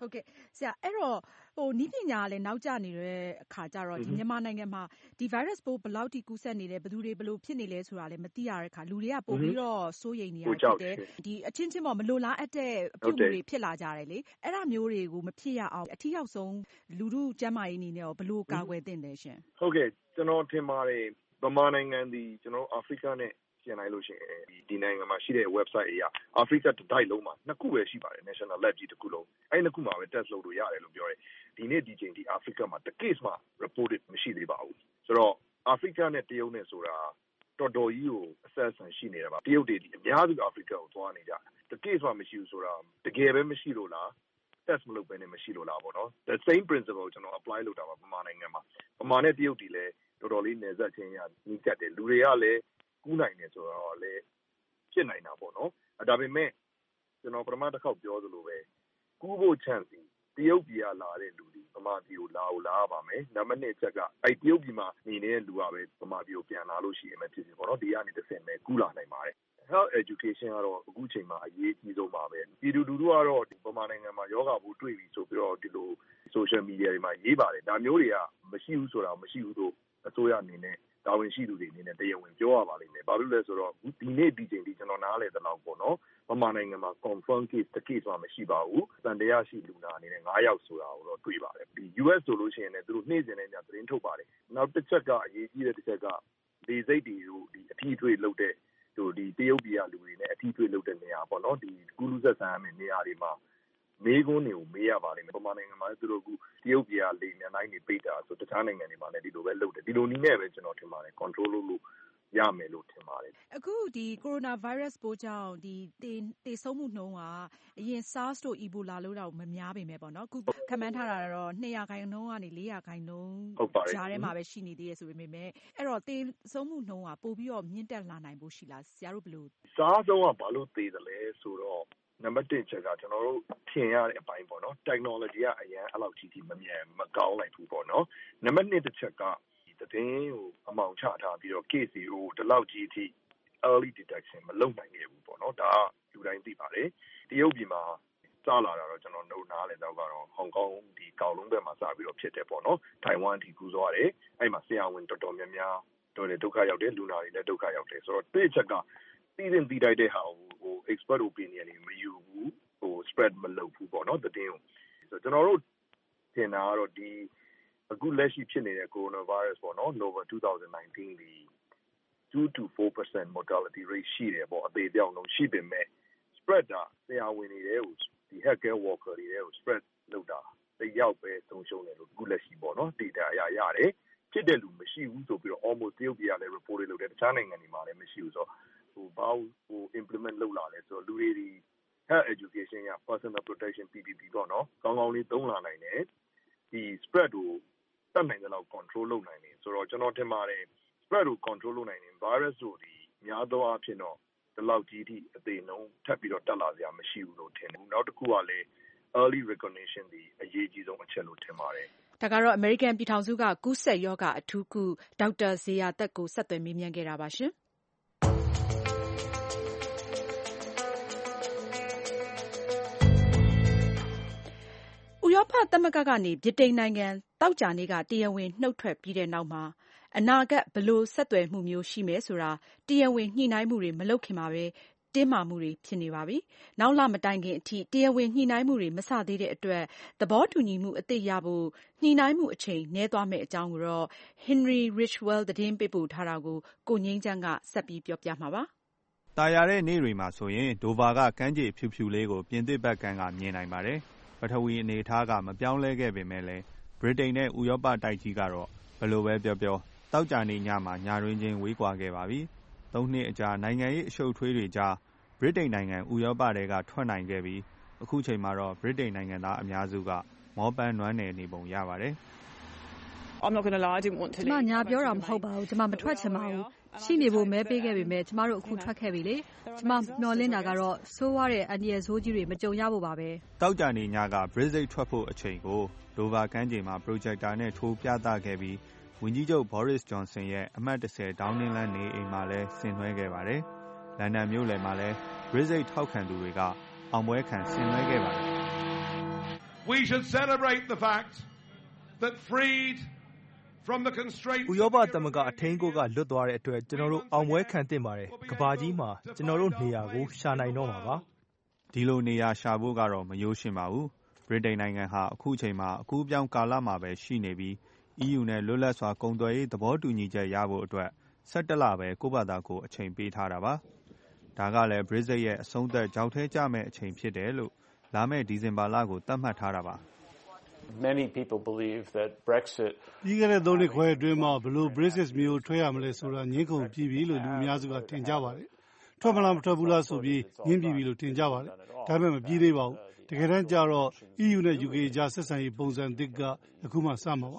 ဟုတ်ကဲ့ဆရာအဲ့တော့နီးပညာကလည်းနောက်ကျနေတဲ့အခါကျတော့ဒီမြန်မာနိုင်ငံမှာဒီ virus ပိုးဘယ်လောက်ထိကူးစက်နေလဲဘယ်သူတွေဘယ်လိုဖြစ်နေလဲဆိုတာလည်းမသိရတဲ့အခါလူတွေကပို့ပြီးတော့စိုးရိမ်နေရဖြစ်တယ်ဒီအချင်းချင်းပေါ့မလိုလားအပ်တဲ့အပြုအမူတွေဖြစ်လာကြတယ်လေအဲ့ဒါမျိုးတွေကိုမဖြစ်ရအောင်အထူးရောက်ဆုံးလူထုကျန်းမာရေးအနေနဲ့ရောဘယ်လိုကာကွယ်သင့်လဲရှင်ဟုတ်ကဲ့ကျွန်တော်ထင်ပါတယ်ဗမာနိုင်ငံဒီကျွန်တော်အာဖရိကနဲ့ရှင်းလိုက်လို့ရှိရင်ဒီနိုင်ငံမှာရှိတဲ့ website အရာအာဖရိကတစ်တိုင်းလုံးမှာနှစ်ခုပဲရှိပါတယ် national lab ကြီးတစ်ခုလုံးအဲ့နှစ်ခုမှာပဲ test လုပ်လို့ရတယ်လို့ပြောတယ်ဒီနေ့ဒီချိန်ဒီအာဖရိကမှာတစ် case မှာ reported မရှိသေးပါဘူးဆိုတော့အာဖရိကနဲ့တရုတ်နဲ့ဆိုတာတော်တော်ကြီးကိုအဆက်အဆံရှိနေတာပါတရုတ်တွေဒီအများစုအာဖရိကကိုသွားနေကြတစ် case မှာမရှိဘူးဆိုတာတကယ်ပဲမရှိလို့လား test မလုပ်ဘဲနဲ့မရှိလို့လားပေါ့နော် the same principle ကျွန်တော် apply လုပ်တာပါဗမာနိုင်ငံမှာဗမာနဲ့တရုတ်တွေလည်းတော်တော်လေးနယ်စပ်ချင်းရနီးကပ်တယ်လူတွေကလည်းကူးနိုင်တယ်ဆိုတော့လည်းဖြစ်နိုင်တာပေါ့နော်ဒါပေမဲ့ကျွန်တော်ပထမတစ်ခေါက်ပြောသလိုပဲကူးဖို့ chance တရုတ်ပြည်ကလာတဲ့လူတွေဗမာပြည်ကိုလာပါမယ်နံပါတ်1ချက်ကအဲ့တရုတ်ပြည်မှာနေနေတဲ့လူကပဲဗမာပြည်ကိုပြန်လာလို့ရှိရင်ဖြစ်ဖြစ်ပေါ့နော်ဒီကနေတစ်ဆင့်ပဲကူးလာနိုင်ပါတယ် health education ကတော့အခုချိန်မှာအရေးကြီးဆုံးပါပဲပြည်သူလူထုကတော့ဗမာနိုင်ငံမှာယောဂဘူးတွေ့ပြီဆိုပြီးတော့ဒီလို social media တွေမှာရေးပါတယ်ဒါမျိုးတွေကမရှိဘူးဆိုတာမရှိဘူးလို့အစိုးရအနေနဲ့တာဝန်ရှိသူတွေအနေနဲ့တရားဝင်ပြောရပါလိမ့်မယ်။ဘာလို့လဲဆိုတော့ဒီနေ့ဒီချိန်ဒီကျွန်တော်နားလည်သလောက်ပေါ့နော်။ဗမာနိုင်ငံမှာ confirm case တစ် case မှမရှိပါဘူး။တန်တရားရှိလူနာအနေနဲ့9ယောက်ဆိုတာကိုတော့တွေ့ပါတယ်။ဒီ US ဆိုလို့ရှိရင်လည်းသူတို့နေ့စဉ်နဲ့ညသတင်းထုတ်ပါတယ်။နောက်တစ်ချက်ကအရေးကြီးတဲ့တစ်ချက်ကဒီစိတ်တွေကိုဒီအထီးထွေးလုပ်တဲ့ဒီတရုတ်ပြည်ကလူတွေနဲ့အထီးထွေးလုပ်တဲ့နေရာပေါ့နော်။ဒီကုလူဆက်ဆံရမယ့်နေရာတွေမှာမေးခွန်းတွေကိုမေးရပါလိမ့်မယ်။ဗမာနိုင်ငံမှာသူတို့ကတရုတ်ပြည်ကလေမြန်တိုင်းတွေပိတ်တာဆိုတခြားနိုင်ငံတွေမှာလည်းဒီလိုပဲလုပ်တယ်ဒီလိုနည်းနဲ့ပဲကျွန်တော်ထင်ပါတယ် control လုပ်လို့ရမယ်လို့ထင်ပါတယ်အခုဒီ coronavirus ပိုးကြောင့်ဒီသေဆုံးမှုနှုန်းကအရင် SARS တို့ Ebola လို့တော့မများပေမဲ့ပေါ့နော်အခုခန့်မှန်းထားတာတော့2%ကနေ4%ကြားထဲမှာပဲရှိနေသေးတယ်ဆိုပေမဲ့အဲ့တော့သေဆုံးမှုနှုန်းကပို့ပြီးတော့မြင့်တက်လာနိုင်ဖို့ရှိလားဆရာတို့ဘယ်လို SARS ကဘာလို့သေတယ်လဲဆိုတော့နံပါတ်1ချက်ကကျွန်တော်တို့ထင်ရတဲ့အပိုင်းပေါ့နော် technology ကအရင်အဲ့လောက်ကြီးမမြန်မကောင်းလိုက်ဘူးပေါ့နော်နံပါတ်2တစ်ချက်ကဒီသတင်းကိုအမောင်ချထားပြီးတော့ case ကိုဒီလောက်ကြီးအထိ early detection မလုပ်နိုင်ခဲ့ဘူးပေါ့နော်ဒါကလူတိုင်းသိပါတယ်တရုတ်ပြည်မှာစလာတာတော့ကျွန်တော်တို့နားလည်တော့ကတော့ဟောင်ကောင်ဒီကောင်လုံးဘက်မှာစပြီးတော့ဖြစ်တယ်ပေါ့နော်ထိုင်ဝမ်အထိကူးသွားတယ်အဲ့မှာဆရာဝန်တော်တော်များများတော်တယ်ဒုက္ခရောက်တယ်လူနာတွေလည်းဒုက္ခရောက်တယ်ဆိုတော့တစ်ချက်ကသိတဲ့ဟာကို expert opinion တွေမယူဘူး spread မလုပ်ဘူးပေါ့နော်သတင်းကိုဆိုတော့ကျွန်တော်တို့ထင်တာကတော့ဒီအခုလက်ရှိဖြစ်နေတဲ့ coronavirus ပေါ့နော် Nova 2019 ဒီ 2 to 4% mortality rate ရှိတယ်ပေါ့အသေးပြောင်းလုံးရှိပေမဲ့ spread တာဆရာဝန်တွေတွေကိုဒီ healthcare worker တွေကို spread လုပ်တာတယောက်ပဲဆုံးရှုံးတယ်လို့အခုလက်ရှိပေါ့နော် data အရရတယ်ဖြစ်တဲ့လူမရှိဘူးဆိုပြီးတော့ almost တရုတ်ပြည်ကလည်း report လုပ်တယ်တခြားနိုင်ငံတွေမှာလည်းမရှိဘူးဆိုတော့ဘာကို implement လုပ်လာလဲဆိုတော့လူတွေဒီ health education ရ personal protection PPP ပေါ့နော်ကောင်းကောင်းလေးသုံးလာနိုင်တယ်ဒီ spread ကိုတတ်နိုင်တဲ့လောက် control လုပ်နိုင်တယ်ဆိုတော့ကျွန်တော်ထင်ပါတယ် spread ကို control လုပ်နိုင်တယ် virus တို့ဒီများသောအားဖြင့်တော့ဒီလောက်ကြီးထိအသေးနှုန်းထပ်ပြီးတော့တက်လာစရာမရှိဘူးလို့ထင်တယ်နောက်တစ်ခုကလည်း early recognition ဒီအရေးကြီးဆုံးအချက်လို့ထင်ပါတယ်ဒါကတော့ American ပြည်ထောင်စုကကူးစက်ရောဂါအထူးကုဒေါက်တာဇေယျာသက်ကိုဆက်သွယ်မေးမြန်းခဲ့တာပါရှင်ဥရောပသမဂ္ဂကနေဗြိတိန်နိုင်ငံသောကြာနေ့ကတရားဝင်နှုတ်ထွက်ပြီးတဲ့နောက်မှာအနာဂတ်ဘယ်လိုဆက်သွယ်မှုမျိုးရှိမယ်ဆိုတာတရားဝင်ညှိနှိုင်းမှုတွေမလုပ်ခင်မှာပဲတင်းမာမှုတွေဖြစ်နေပါပြီ။နောက်လမတိုင်ခင်အထိတရားဝင်ညှိနှိုင်းမှုတွေမစသေးတဲ့အတွက်သဘောတူညီမှုအသစ်ရဖို့ညှိနှိုင်းမှုအချိန်နည်းသွားမယ့်အကြောင်းကိုတော့ Henry Ridgwell သတင်းပေးပို့ထားတာကိုကိုငြိမ်းချမ်းကဆက်ပြီးပြောပြမှာပါ။တာယာတဲ့နေ့တွေမှာဆိုရင်ဒိုဗာကကမ်းခြေဖြူဖြူလေးကိုပြင်သစ်ဘက်ကမ်းကမြင်နိုင်ပါတယ်။ပထဝီအနေအထားကမပြောင်းလဲခဲ့ပေမဲ့လည်းဗြိတိန်နဲ့ဥရောပတိုက်ကြီးကတော့ဘယ်လိုပဲပြောပြောတောက်ကြနေညမှာညတွင်ချင်းဝေးကွာခဲ့ပါပြီ။၃နှစ်အကြာနိုင်ငံရေးအရှုပ်ထွေးတွေကြားဗြိတိန်နိုင်ငံဥရောပတဲကထွက်နိုင်ခဲ့ပြီးအခုချိန်မှာတော့ဗြိတိန်နိုင်ငံသားအများစုကမောပန်းနွမ်းနယ်နေပုံရပါတယ်ကျမညာပြောတာမဟုတ်ပါဘူးကျမမထွက်ချင်ပါဘူးရှိနေဖို့မဲပေးခဲ့ပေမဲ့ကျမတို့အခုထွက်ခဲ့ပြီလေကျမမျှော်လင့်တာကတော့ဆိုးဝါးတဲ့အန္တရာယ်ဆိုးကြီးတွေမကြုံရဖို့ပါပဲတောက်ကြနေညက Brexit ထွက်ဖို့အချိန်ကိုဒိုဗာကမ်းခြေမှာ projector နဲ့ထိုးပြသခဲ့ပြီးဝန်ကြီးချုပ် Boris Johnson ရဲ့အမှတ်10 Downing Land နေအိမ်မှာလည်းဆင်နွှဲခဲ့ပါတယ်လန်ဒန်မြို့လယ်မှာလည်းBrexit ထောက်ခံသူတွေကအောင်ပွဲခံဆင်နွှဲခဲ့ပါတယ် we should celebrate the fact that freed from the constraints ဥရောပသမဂ္ဂအထင်းကိုကလွတ်သွားတဲ့အတွက်ကျွန်တော်တို့အောင်ပွဲခံသင့်ပါတယ်ကဘာကြီးမှာကျွန်တော်တို့နေရာကိုရှာနိုင်တော့မှာပါဒီလိုနေရာရှာဖို့ကတော့မရိုးရှင်းပါဘူးဗြိတိန်နိုင်ငံဟာအခုချိန်မှာအကူအပြောင်းကာလမှာပဲရှိနေပြီး EU နဲ့လွတ်လပ်စွာကုန်သွယ်ရေးသဘောတူညီချက်ရဖို့အတွက်17လပဲကိုယ့်ဘာသာကိုအချိန်ပေးထားတာပါဒါကလည်း Brexit ရဲ့အဆုံးသက်ကြောက်ထဲကြမဲ့အချိန်ဖြစ်တယ်လို့လာမယ့်ဒီဇင်ဘာလကိုသတ်မှတ်ထားတာပါ Many people believe that Brexit ပြီးခဲ့တဲ့3နှစ်ခွဲအတွင်းမှာဘလို့ Brexit မျိုးထွက်ရမလဲဆိုတာငင်းခုန်ပြီးပြီလို့လူအများစုကထင်ကြပါတယ်ထွက်မလားမထွက်ဘူးလားဆိုပြီးငင်းပြီးပြီလို့ထင်ကြပါတယ်ဒါပေမဲ့မပြီးသေးပါဘူးတကယ်တမ်းကျတော့ EU နဲ့ UK ကြားဆက်ဆံရေးပုံစံသစ်ကအခုမှစမှာပါ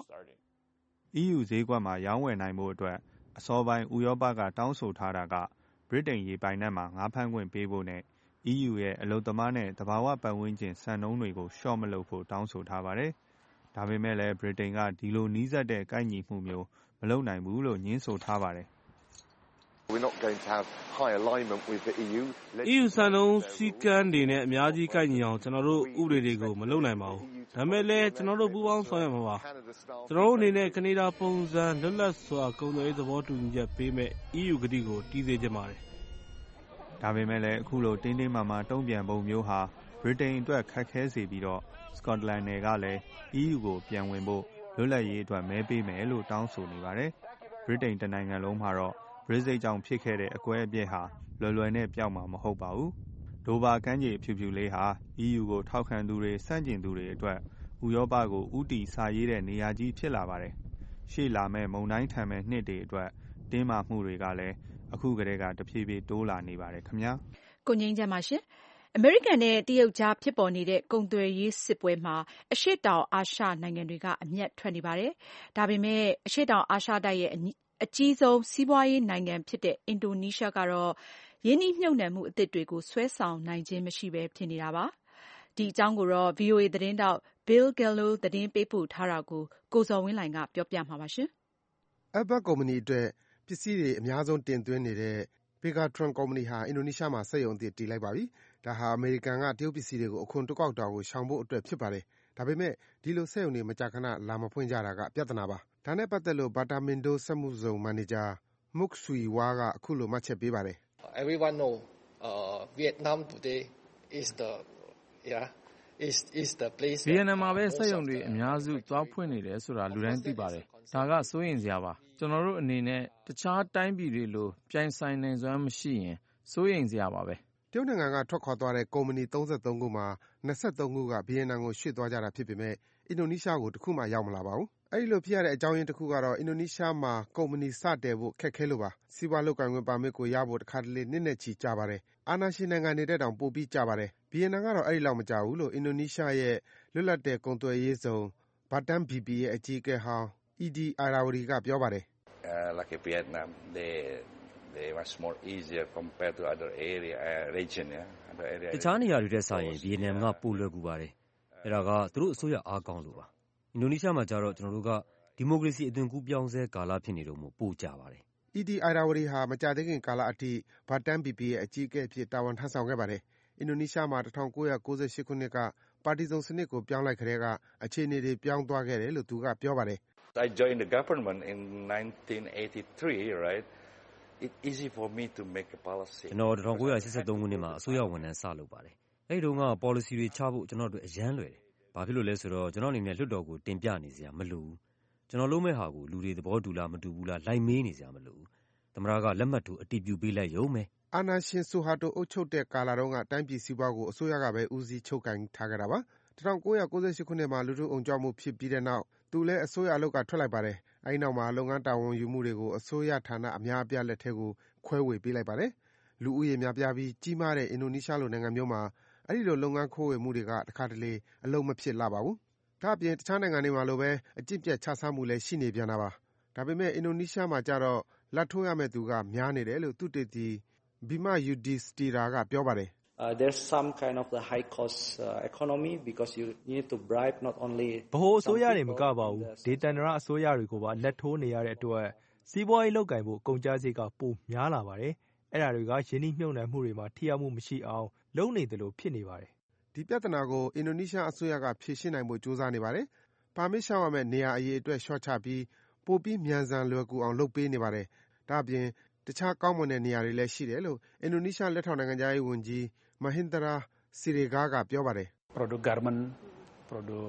EU ဈေးကွက်မှာရောင်းဝယ်နိုင်ဖို့အတွက်အစောပိုင်းဥရောပကတောင်းဆိုထားတာကဗြိတိန်ရေပိုင်နက်မှာငါးဖမ်းခွင့်ပေးဖို့နဲ့ EU ရဲ့အလုပ်သမားနဲ့တဘာဝပတ်ဝန်းကျင်စံနှုန်းတွေကိုရှော့မလုပ်ဖို့တောင်းဆိုထားပါတယ်။ဒါပေမဲ့လည်းဗြိတိန်ကဒီလိုနီးစပ်တဲ့ကိုက်ညီမှုမျိုးမလုပ်နိုင်ဘူးလို့ညင်းဆိုထားပါတယ်။ We're not going to have high alignment with the EU. EU စံနှုန်းစည်းကမ်းတွေနဲ့အများကြီးကိုက်ညီအောင်ကျွန်တော်တို့ဥပဒေတွေကိုမလုပ်နိုင်ပါဘူး။ဒါပေမဲ့လည်းကျွန်တော်တို့ပူးပေါင်းဆောင်ရွက်မှာပါ။ကျွန်တော်တို့အနေနဲ့ကနေဒါပုံစံလွတ်လပ်စွာကုန်သွယ်ရေးသဘောတူညီချက်ပေးမဲ့ EU ဂတိကိုတည်စေချင်ပါတယ်။ဒါပေမဲ့လည်းအခုလိုတင်းတင်းမာမာတုံ့ပြန်ပုံမျိုးဟာဗြိတိန်အတွက်ခက်ခဲစေပြီးတော့စကော့တလန်နယ်ကလည်း EU ကိုပြန်ဝင်ဖို့လွတ်လပ်ရေးအတွက်မဲပေးမယ်လို့တောင်းဆိုနေပါတယ်။ဗြိတိန်တနိုင်ငံလုံးမှာတော့Brexit ကြောင့်ဖြစ်ခဲ့တဲ့အကွဲအပြဲဟာလွယ်လွယ်နဲ့ပျောက်မှာမဟုတ်ပါဘူး။ဒိုဘာကမ်းခြေဖြူဖြူလေးဟာ EU ကိုထောက်ခံသူတွေစန့်ကျင်သူတွေအတွက်ဥရောပကိုဥတီစာရေးတဲ့နေရာကြီးဖြစ်လာပါတယ်။ရှေ့လာမဲ့မုန်တိုင်းထံမဲ့နှစ်တွေအတွက်တင်းမာမှုတွေကလည်းအခုကတည်းကတဖြည်းဖြည်းတိုးလာနေပါတယ်ခင်ဗျာ။ကိုငင်းကြပါရှင်။အမေရိကန်နဲ့တရုတ်ကြားဖြစ်ပေါ်နေတဲ့ကုန်သွယ်ရေးစစ်ပွဲမှာအရှေ့တောင်အာရှနိုင်ငံတွေကအမျက်ထွက်နေပါတယ်။ဒါပေမဲ့အရှေ့တောင်အာရှတိုက်ရဲ့အကြီးဆုံးစီးပွားရေးနိုင်ငံဖြစ်တဲ့အင်ဒိုနီးရှားကတော့ရင်းနှီးမြှုပ်နှံမှုအသစ်တွေကိုဆွဲဆောင်နိုင်ခြင်းမရှိဘဲဖြစ်နေတာပါ။ဒီအကြောင်းကိုတော့ VOA သတင်းထောက် Bill Gallo သတင်းပေးပို့ထားတာကိုကိုဇော်ဝင်းလှိုင်ကပြောပြမှာပါရှင်။ Apple ကုမ္ပဏီအတွက်ပစ္စည်းတွေအများဆုံးတင်သွင်းနေတဲ့ Pegatron ကုမ္ပဏီဟာအင်ဒိုနီးရှားမှာစက်ရုံအသစ်တည်လိုက်ပါပြီ။ဒါဟာအမေရိကန်ကတရုတ်ပစ္စည်းတွေကိုအခွန်တိုးကောက်တာကိုရှောင်ဖို့အတွက်ဖြစ်ပါတယ်။ဒါပေမဲ့ဒီလိုစက်ရုံတွေမကြာခဏလာမဖွင့်ကြတာကပြဿနာပါ။ဒါနဲ့ပတ်သက်လို့ Bertamindo စက်မှုဇုံမန်နေဂျာ Muk Sui Wah ကအခုလိုမှတ်ချက်ပေးပါတယ်။ Everyone know Vietnam today is the place ဗီယက်နမ်မှာပဲစက်ရုံတွေအများစုသွားဖွင့်နေတယ်ဆိုတာလူတိုင်းသိပါတယ်။ဒါကစိုးရိမ်စရာပါ။ကျွန်တော်တို့အနေနဲ့တခြားတိုင်းပြည်တွေလိုပြိုင်ဆိုင်နိုင်စွမ်းမရှိရင်စိုးရိမ်စရာပါပဲ။တရုတ်နိုင်ငံကထွက်ခွာသွားတဲ့ကုမ္ပဏီ33ခုမှာ23ခုကဗီယက်နမ်ကိုရွှေ့သွားကြတာဖြစ်ပေမဲ့အင်ဒိုနီးရှားကိုတခုမှရောက်မလာပါဘူး။အဲဒီလိုဖြစ်ရတဲ့အကြောင်းရင်းတစ်ခုကတော့အင်ဒိုနီးရှားမှာကုမ္ပဏီစတင်ဖို့ခက်ခဲလို့ပါ။စီးပွားလုပ်ကိုင်ခွင့်ပါမစ်ကိုရဖို့တခါတလေနှစ်နဲ့ချီကြာပါတယ်။အာဏာရှင်နိုင်ငံတွေတဲ့တောင်ပိုပြီးကြာပါတယ်။ဗီယက်နမ်ကတော့အဲဒီလောက်မကြာဘူးလို့အင်ဒိုနီးရှားရဲ့လွတ်လပ်တဲ့ကုန်သွယ်ရေးဇုံ Batam BP ရဲ့အကြီးအကဲဟောင်း Edi Irawadi ကပြောပါတယ်။ Like Vietnam they much more easier compared to other region တခြားနေရာတွေထက်စာရင်ဗီယက်နမ်ကပိုလွယ်ကူပါတယ်။အဲဒါကသူတို့အစိုးရအားကောင်းလို့ပါ။အင်ဒိုနီးရှားမှာကျတော့ကျွန်တော်တို့ကဒီမိုကရေစီအသွင်ကူးပြောင်းဆဲကာလဖြစ်နေလို့ပိုကြပါတယ်။ Edi Irawadi ဟာမကြာသေးခင်ကာလအထိ Batam BP ရဲ့အကြီးအကဲအဖြစ်တာဝန်ထမ်းဆောင်ခဲ့ပါတယ်။အင်ဒိုနီးရှားမှာ1998ခုနှစ်ကပါတီစုံစနစ်ကိုပြောင်းလိုက်ကတည်းကအခြေအနေတွေပြောင်းသွားခဲ့တယ်လို့သူကပြောပါတယ်။ I joined the government in 1983 right It's easy for me to make a policy ကျွန်တော်1983ခုနှစ်မှာအစိုးရဝန်ထမ်းစလုပ်ပါတယ်။အဲဒီတုန်းက policy တွေချဖို့ကျွန်တော်တို့အရန်လွယ်တယ်။ဘာဖြစ်လို့လဲဆိုတော့ကျွန်တော်အနေနဲ့လွှတ်တော်ကိုတင်ပြနေစရာမလိုဘူး။ကျွန်တော်လုပ်မဲ့ဟာကိုလူတွေသဘောတူလားမတူဘူးလားလိုက်မေးနေစရာမလိုဘူး။သမ္မတကလက်မှတ်ထိုးအတည်ပြုပေးလိုက်ရုံပဲ။အာဏာရှင်ဆူဟာတိုအုပ်ချုပ်တဲ့ကာလတုန်းကတိုင်းပြည်စီးပွားကိုအစိုးရကပဲဦးစီးချုပ်ကိုင်ထားခဲ့တာပါ။1998ခုနှစ်မှာလူထုအုံကြွမှုဖြစ်ပြီးတဲ့နောက်သူလည်းအစိုးရအလုပ်ကထွက်လိုက်ပါတယ်။အဲဒီနောက်မှာလုပ်ငန်းတာဝန်ယူမှုတွေကိုအစိုးရဌာနအများအပြားလက်ထဲကိုခွဲဝေပေးလိုက်ပါတယ်။လူဦးရေများပြားပြီးကြီးမားတဲ့အင်ဒိုနီးရှားလိုနိုင်ငံမျိုးမှာအဲဒီလိုလုပ်ငန်းခိုးဝေမှုတွေကတခါတလေအလုံးမဖြစ်လာပါဘူး။ဒါ့အပြင်တခြားနိုင်ငံတွေမှာလိုပဲအကျင့်ပြတ်ခြစားမှုလည်းရှိနေပြန်တာပါ။ဒါပေမဲ့အင်ဒိုနီးရှားမှာကျတော့လာဘ်ထိုးရမယ့်သူကများနေတယ်လို့သုတေသီ Bima Yudhistira ကပြောပါတယ် There's some kind of the high cost economy because you need to bribe not only ဗဟိုအစိုးရတွေမကပါဘူးဒေသန္တရအစိုးရတွေကိုပါလက်ထိုးနေရတဲ့အတွက်စီးပွားရေးလုပ်ကိုင်ဖို့ကုန်ကျစရိတ်ကပိုများလာပါတယ်။အဲ့ဒါတွေကယင်းနှိမ့်မြုပ်နှံမှုတွေမှာထိရောက်မှုမရှိအောင်လုပ်နေတယ်လို့ဖြစ်နေပါတယ်ဒီပြဿနာကိုအင်ဒိုနီးရှားအစိုးရကဖြေရှင်းနိုင်ဖို့ကြိုးစားနေပါတယ်။ပါမစ်လျှောက်ရမယ့်နေရာအရေအတွက်လျှော့ချပြီးပိုပြီးမြန်ဆန်လွယ်ကူအောင်လုပ်ပေးနေပါတယ်။ဒါ့အပြင်တခြားကောင်းမွန်တဲ့နေရာတွေလည်းရှိတယ်လို့အင်ဒိုနီးရှားလက်ထောက်နိုင်ငံခြားရေးဝန်ကြီး Mahinthra Siregar ကပြောပါတယ်။ Produk garment, produk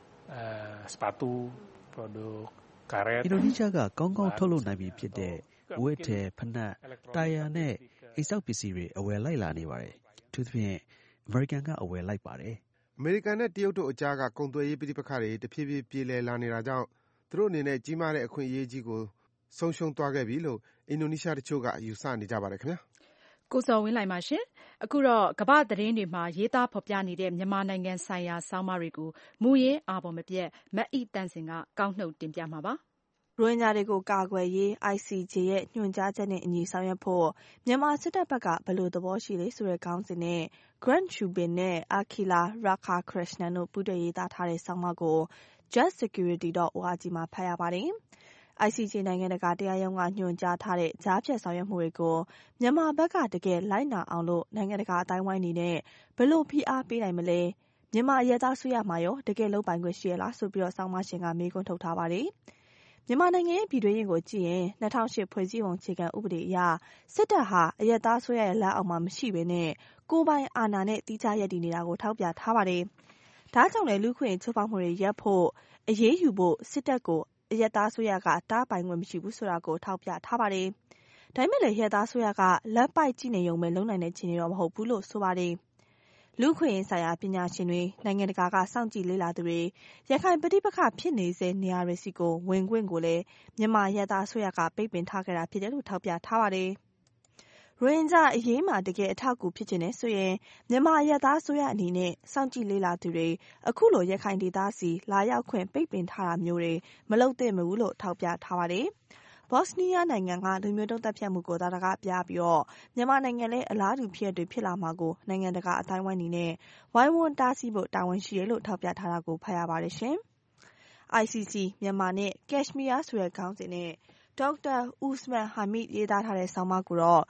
sepatu, produk karet အင်ဒိုနီးရှားကကောင်းကောင်းထုတ်လုပ်နိုင်ပြီဖြစ်တဲ့ဝတ်ထည်ဖနက်တာယာနဲ့အိမ်ဆောက်ပစ္စည်းတွေအဝယ်လိုက်လာနေပါတယ်။အထူးသဖြင့်အမေရိကန်ကအဝယ်လိုက်ပါတယ်။အမေရိကန်နဲ့တရုတ်တို့အကြားကကုန်သွယ်ရေးပဋိပက္ခတွေတဖြည်းဖြည်းပြေလည်လာနေတာကြောင့်သူတို့အနေနဲ့ကြီးမားတဲ့အခွင့်အရေးကြီးကိုဆုံးရှုံးသွားခဲ့ပြီလို့အင်ဒိုနီးရှားတချို့ကယူဆနေကြပါတယ်ခင်ဗျာ။ကိုဇော်ဝင်းလှိုင်ပါရှင်။အခုတော့ကမ္ဘာ့သတင်းတွေမှာရေးသားဖော်ပြနေတဲ့မြန်မာနိုင်ငံဆိုင်ရာဆောင်းပါးတွေကိုမူရင်းအာဘော်မပြတ်မအိတန့်စင်ကကောက်နှုတ်တင်ပြမှာပါ။ရိုဟင်ဂျာတွေကိုကာကွယ်ရေး ICJ ရဲ့ညွှန်ကြားချက်နဲ့အညီဆောင်ရွက်ဖို့မြန်မာစစ်တပ်ဘက်ကဘယ်လိုသဘောရှိလဲဆိုတဲ့ခေါင်းစဉ်နဲ့ Grant Shubin နဲ့ Akhila Radhakrishnan တို့ပူးတွဲရေးသားထားတဲ့ဆောင်းပါးကို justsecurity.org မှာဖတ်ရပါတယ်။ ICJ နိုင်ငံတကာတရားရုံးကညွှန်ကြားထားတဲ့ကြားဖြတ်ဆောင်ရွက်မှုတွေကိုမြန်မာဘက်ကတကယ်လိုက်နာအောင်လို့နိုင်ငံတကာအတိုင်းဝိုင်းအနေနဲ့ဘယ်လိုဖိအားပေးနိုင်မလဲ။မြန်မာအရပ်သားအစိုးရမှာရောတကယ်လုပ်ပိုင်ခွင့်ရှိရလားဆိုပြီးဆောင်းပါးရှင်ကမေးခွန်းထုတ်ထားပါတယ်။မြန်မာနိုင်ငံရဲ့ပြည်တွင်းရေးကိုကြည့်ရင်2008ဖွဲ့စည်းပုံအခြေခံဥပဒေအရစစ်တပ်ဟာအရပ်သားအစိုးရရဲ့လက်အောက်မှာမရှိဘဲနဲ့ကိုယ်ပိုင်အာဏာနဲ့တီးခြားရပ်တည်နေတာကိုထောက်ပြထားပါတယ်။ဒါကြောင့်လည်းလူ့အခွင့်အရေးချိုးဖောက်မှုတွေရပ်ဖို့အရေးယူဖို့စစ်တပ်ကိုအရပ်သားအစိုးရကတားပိုင်ခွင့်မရှိဘူးဆိုတာကိုထောက်ပြထားပါတယ်။ဒါပေမဲ့လည်းအရပ်သားအစိုးရကလက်ပိုက်ကြည့်နေရုံပဲလုံနိုင်တဲ့ခြေနေတော့မဟုတ်ဘူးလို့ဆိုပါတယ်။လူ့အခွင့်အရေးဆိုင်ရာပညာရှင်တွေနိုင်ငံတကာကစောင့်ကြည့်လေ့လာသူတွေရခိုင်ပဋိပက္ခဖြစ်နေစေနေရာတွေစီကိုဝင်ခွင့်ကိုလည်းမြန်မာအရပ်သားအစိုးရကပိတ်ပင်ထားခဲ့တာဖြစ်တယ်လို့ထောက်ပြထားပါတယ်။ရိုဟင်ဂျာအရေးမှာတကယ်အထောက်အကူဖြစ်ချင်တယ်ဆိုရင်မြန်မာအရပ်သားအစိုးရအနေနဲ့စောင့်ကြည့်လေ့လာသူတွေအခုလိုရခိုင်ဒေသစီလာရောက်ခွင့်ပိတ်ပင်ထားတာမျိုးတွေမလုပ်သင့်ဘူးလို့ထောက်ပြထားပါတယ်။ဘော့စနီးယားနိုင်ငံကလူမျိုးတုံးသတ်ဖြတ်မှုကိုသာတကားပြပြီးမြန်မာနိုင်ငံလည်းအလားတူဖြစ်တွေဖြစ်လာမှာကိုနိုင်ငံတကာအတိုင်းဝိုင်းအနေနဲ့ဝိုင်းဝန်းတားဆီးဖို့တာဝန်ရှိတယ်လို့ထောက်ပြထားတာကိုဖတ်ရပါတယ်ရှင်။ ICC မြန်မာနဲ့ကက်ရှမီးယားဆိုတဲ့ခေါင်းစဉ်နဲ့ဒေါက်တာဦးစမန်ဟာမစ်ရေးသားထားတဲ့ဆောင်းပါးကိုတော့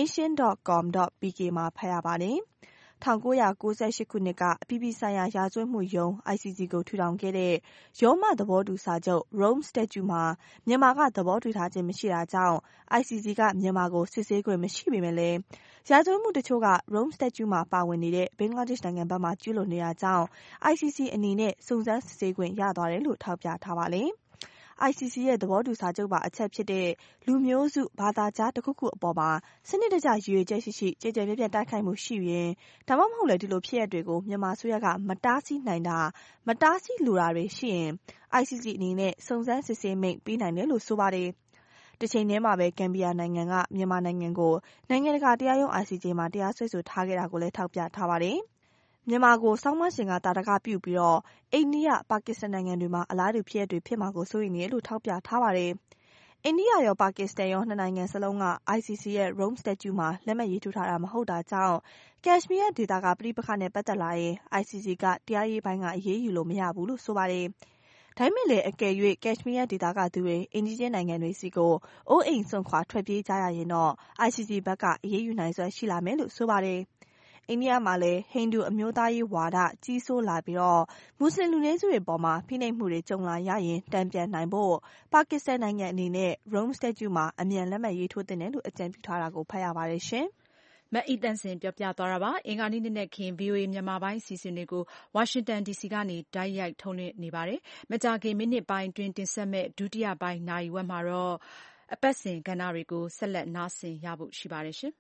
nation.com.pk မှာဖတ်ရပါတယ်။1998ခုနှစ်ကအပြည်ပြည်ဆိုင်ရာရာဇဝတ်မှုရုံး ICC ကိုထူထောင်ခဲ့တဲ့ရောမသဘောတူစာချုပ် Rome Statute မှာမြန်မာကသဘောတူထားခြင်းမရှိတာကြောင့် ICC ကမြန်မာကိုစစ်ဆေးခွင့်မရှိပေမဲ့လည်းရာဇဝတ်မှုတချို့က Rome Statute မှာပါဝင်နေတဲ့ဘင်္ဂလားဒေ့ရှ်နိုင်ငံဘက်မှာကျူးလွန်နေတာကြောင့် ICC အနေနဲ့စုံစမ်းစစ်ဆေးခွင့်ရသွားတယ်လို့ထောက်ပြထားပါတယ်။ ICC ရဲ့သဘောတူစာချုပ်ပါအချက်ဖြစ်တဲ့လူမျိုးစုဘာသာခြားတစ်ခုခုအပေါ်မှာစနစ်တကျရည်ရွယ်ချက်ရှိကြည်ကြဲပြန့်ပြန့်တိုက်ခိုက်မှုရှိရင်ဒါမှမဟုတ်လည်းဒီလိုဖြစ်ရပ်တွေကိုမြန်မာအစိုးရကမတားဆီးနိုင်တာမတားဆီးလိုတာတွေရှိရင် ICC အနေနဲ့စုံစမ်းစစ်ဆေးမိန့်ပေးနိုင်တယ်လို့ဆိုပါတယ်။တစ်ချိန်တည်းမှာပဲဂမ်ဘီယာနိုင်ငံကမြန်မာနိုင်ငံကိုနိုင်ငံတကာတရားရုံး ICJ မှာတရားစွဲဆိုထားခဲ့တာကိုလည်းထောက်ပြထားပါတယ်။မြန်မာကိုဆောင်းပါးရှင်ကတာတကပြုပြီးအိန္ဒိယပါကစ္စတန်နိုင်ငံတွေမှာအလားတူဖြစ်ရပ်တွေဖြစ်မှာကိုစိုးရိမ်နေတယ်လို့ထောက်ပြထားပါတယ်။အိန္ဒိယရောပါကစ္စတန်ရောနှစ်နိုင်ငံစလုံးက ICC ရဲ့ Rome Statute မှာလက်မှတ်ရေးထိုးထားတာမဟုတ်တာကြောင့်ကက်ရှမီးယားဒေသကပဋိပက္ခနဲ့ပတ်သက်လာရင် ICC ကတရားရေးပိုင်းကအရေးယူလို့မရဘူးလို့ဆိုပါတယ်။ဒါပေမဲ့လည်းအကယ်၍ကက်ရှမီးယားဒေသကသူတွေအိန္ဒိယနိုင်ငံတွေစီကိုအိုးအိမ်စွန့်ခွာထွက်ပြေးကြရရင်တော့ ICC ဘက်ကအရေးယူနိုင်စွမ်းရှိလာမယ်လို့ဆိုပါတယ်။အိန္ဒိယမှာလည်းဟိန္ဒူအမျိုးသားရေးဝါဒကြီးစိုးလာပြီးမွတ်စလင်လူနည်းစုတွေပေါ်မှာဖိနှိပ်မှုတွေကြုံလာရရင်တံပြန်နိုင်ဖို့ပါကစ္စတန်နိုင်ငံအနေနဲ့ Rome Statute မှာအမြန်လက်မှတ်ရေးထိုးသင့်တယ်လို့အကြံပြုထားတာကိုဖတ်ရပါတယ်ရှင်။မအိတန့်စင်ပြောပြသွားတာပါ။အင်္ဂါနေ့နဲ့ခင် VOA မြန်မာပိုင်းအစီအစဉ်တွေကိုဝါရှင်တန် DC ကနေတိုက်ရိုက်ထုတ်လွှင့်နေပါတယ်။မကြာခင်မိနစ်ပိုင်းတွင်တင်ဆက်မဲ့ဒုတိယပိုင်းနာရီဝက်မှာတော့အပတ်စဉ်ကဏ္ဍတွေကိုဆက်လက်နားဆင်ရဖို့ရှိပါတယ်ရှင်။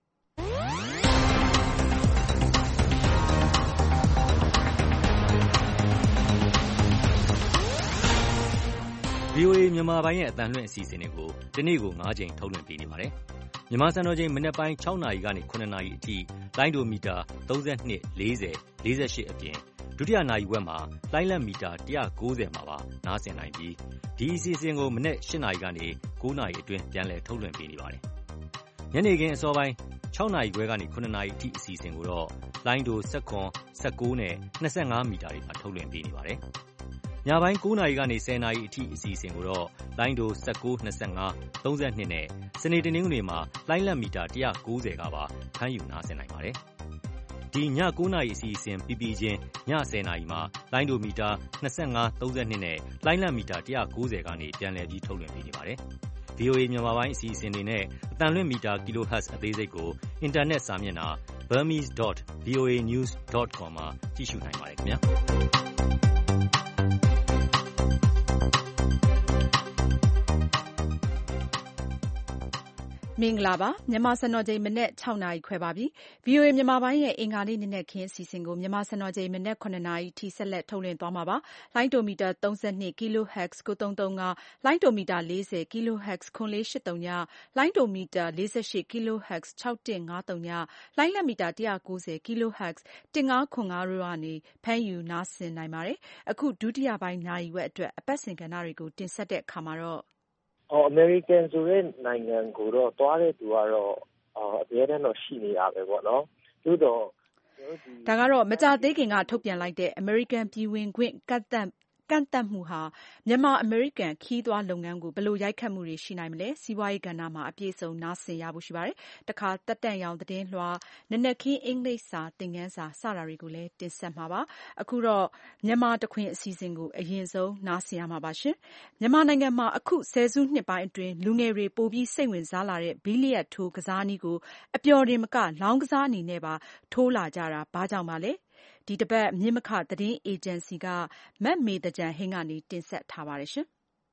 VOA မြန်မာပိုင်းရဲ့အသံလွှင့်အစီအစဉ်တွေကိုဒီနေ့ကို9ကြိမ်ထုတ်လွှင့်ပေးနေပါတယ်။မြန်မာစံတော်ချိန်မနက်ပိုင်း6နာရီကနေ9နာရီအထိလိုင်းဒိုမီတာ32 40 48အပြင်ဒုတိယနာရီဝက်မှာလိုင်းလက်မီတာ190မှာပါနားဆင်နိုင်ပြီးဒီအစီအစဉ်ကိုမနက်8နာရီကနေ9နာရီအတွင်းပြန်လည်ထုတ်လွှင့်ပေးနေပါတယ်။ညနေခင်းအစောပိုင်း6နာရီခွဲကနေ9နာရီအထိအစီအစဉ်ကိုတော့လိုင်းဒို19 19နဲ့25မီတာတွေမှာထုတ်လွှင့်ပေးနေပါတယ်။ညပိုင်း9နာရီကနေ10နာရီအထိအစီအစဉ်ကိုတော့လိုင်းဒို19 25 32နဲ့စနေတနင်္ဂနွေမှာလိုင်းလက်မီတာ190ကပါဖမ်းယူနားဆင်နိုင်ပါတယ်။ဒီည9 နာရီအစီအစဉ်ပြီးပြီးချင်းည10 နာရီမှာလိုင်းဒိုမီတာ25 32နဲ့လိုင်းလံမီတာ190ကနေပြန်လည်ပြီးထုတ်လွှင့်ပေးနေပါတယ်။ VOA မြန်မာပိုင်းအစီအစဉ်တွေနဲ့အတန်လွင့်မီတာ kHz အသေးစိတ်ကိုအင်တာနက်စာမျက်နှာ burmese.voanews.com မှာကြည့်ရှုနိုင်ပါတယ်ခင်ဗျာ။မင်္ဂလာပါမြန်မာစံတော်ချိန်မနေ့6နာရီခွဲပါပြီ VOA မြန်မာပိုင်းရဲ့အင်္ဂါနေ့နေ့နဲ့ခင်းအစီအစဉ်ကိုမြန်မာစံတော်ချိန်မနေ့9နာရီထိဆက်လက်ထုတ်လွှင့်သွားမှာပါလိုင်းဒိုမီတာ32 kHz 9335လိုင်းဒိုမီတာ40 kHz 9483ညလိုင်းဒိုမီတာ48 kHz 6153ညလိုင်းလက်မီတာ190 kHz 1505တို့ကနေဖမ်းယူနားဆင်နိုင်ပါတယ်အခုဒုတိယပိုင်းနာရီဝက်အတွက်အပတ်စဉ်ကဏ္ဍတွေကိုတင်ဆက်တဲ့အခါမှာတော့ American ဆိုတဲ့နိုင်ငံကိုတော့တွားတဲ့သူကတော့အများနဲ့တော့ရှိနေတာပဲပေါ့နော်။သို့တော့ဒါကတော့မကြသေးခင်ကထုတ်ပြန်လိုက်တဲ့ American ပြည်ဝင်ခွင့်ကန့်သတ်မှုဟာမြန်မာ American ခီးသွွားလုပ်ငန်းကိုဘယ်လိုရိုက်ခတ်မှုတွေရှိနိုင်မလဲစီးပွားရေးကဏ္ဍမှာအပြည့်စုံနားဆင်ရဖို့ရှိပါတယ်။တခါတက်တန့်ရောင်သတင်းလွှာနနက်ခင်းအင်္ဂလိပ်စာသင်ခန်းစာစတာတွေကိုလည်းတင်ဆက်မှာပါ။အခုတော့မြန်မာတခွင်အစီအစဉ်ကိုအရင်ဆုံးနားဆင်ရမှာပါရှင်။မြန်မာနိုင်ငံမှာအခုဆယ်စုနှစ်ပိုင်းအတွင်းလူငယ်တွေပိုပြီးစိတ်ဝင်စားလာတဲ့ဘီလီယက်ထိုးကစားနည်းကိုအပျော်တင်မကလောင်းကစားအနေနဲ့ပါထိုးလာကြတာဘာကြောင့်ပါလဲ။ဒီတပတ်မြင့်မခသတင်းအေဂျင်စီကမတ်မေတကြံဟင်းကနေတင်ဆက်ထားပါတယ်ရှင်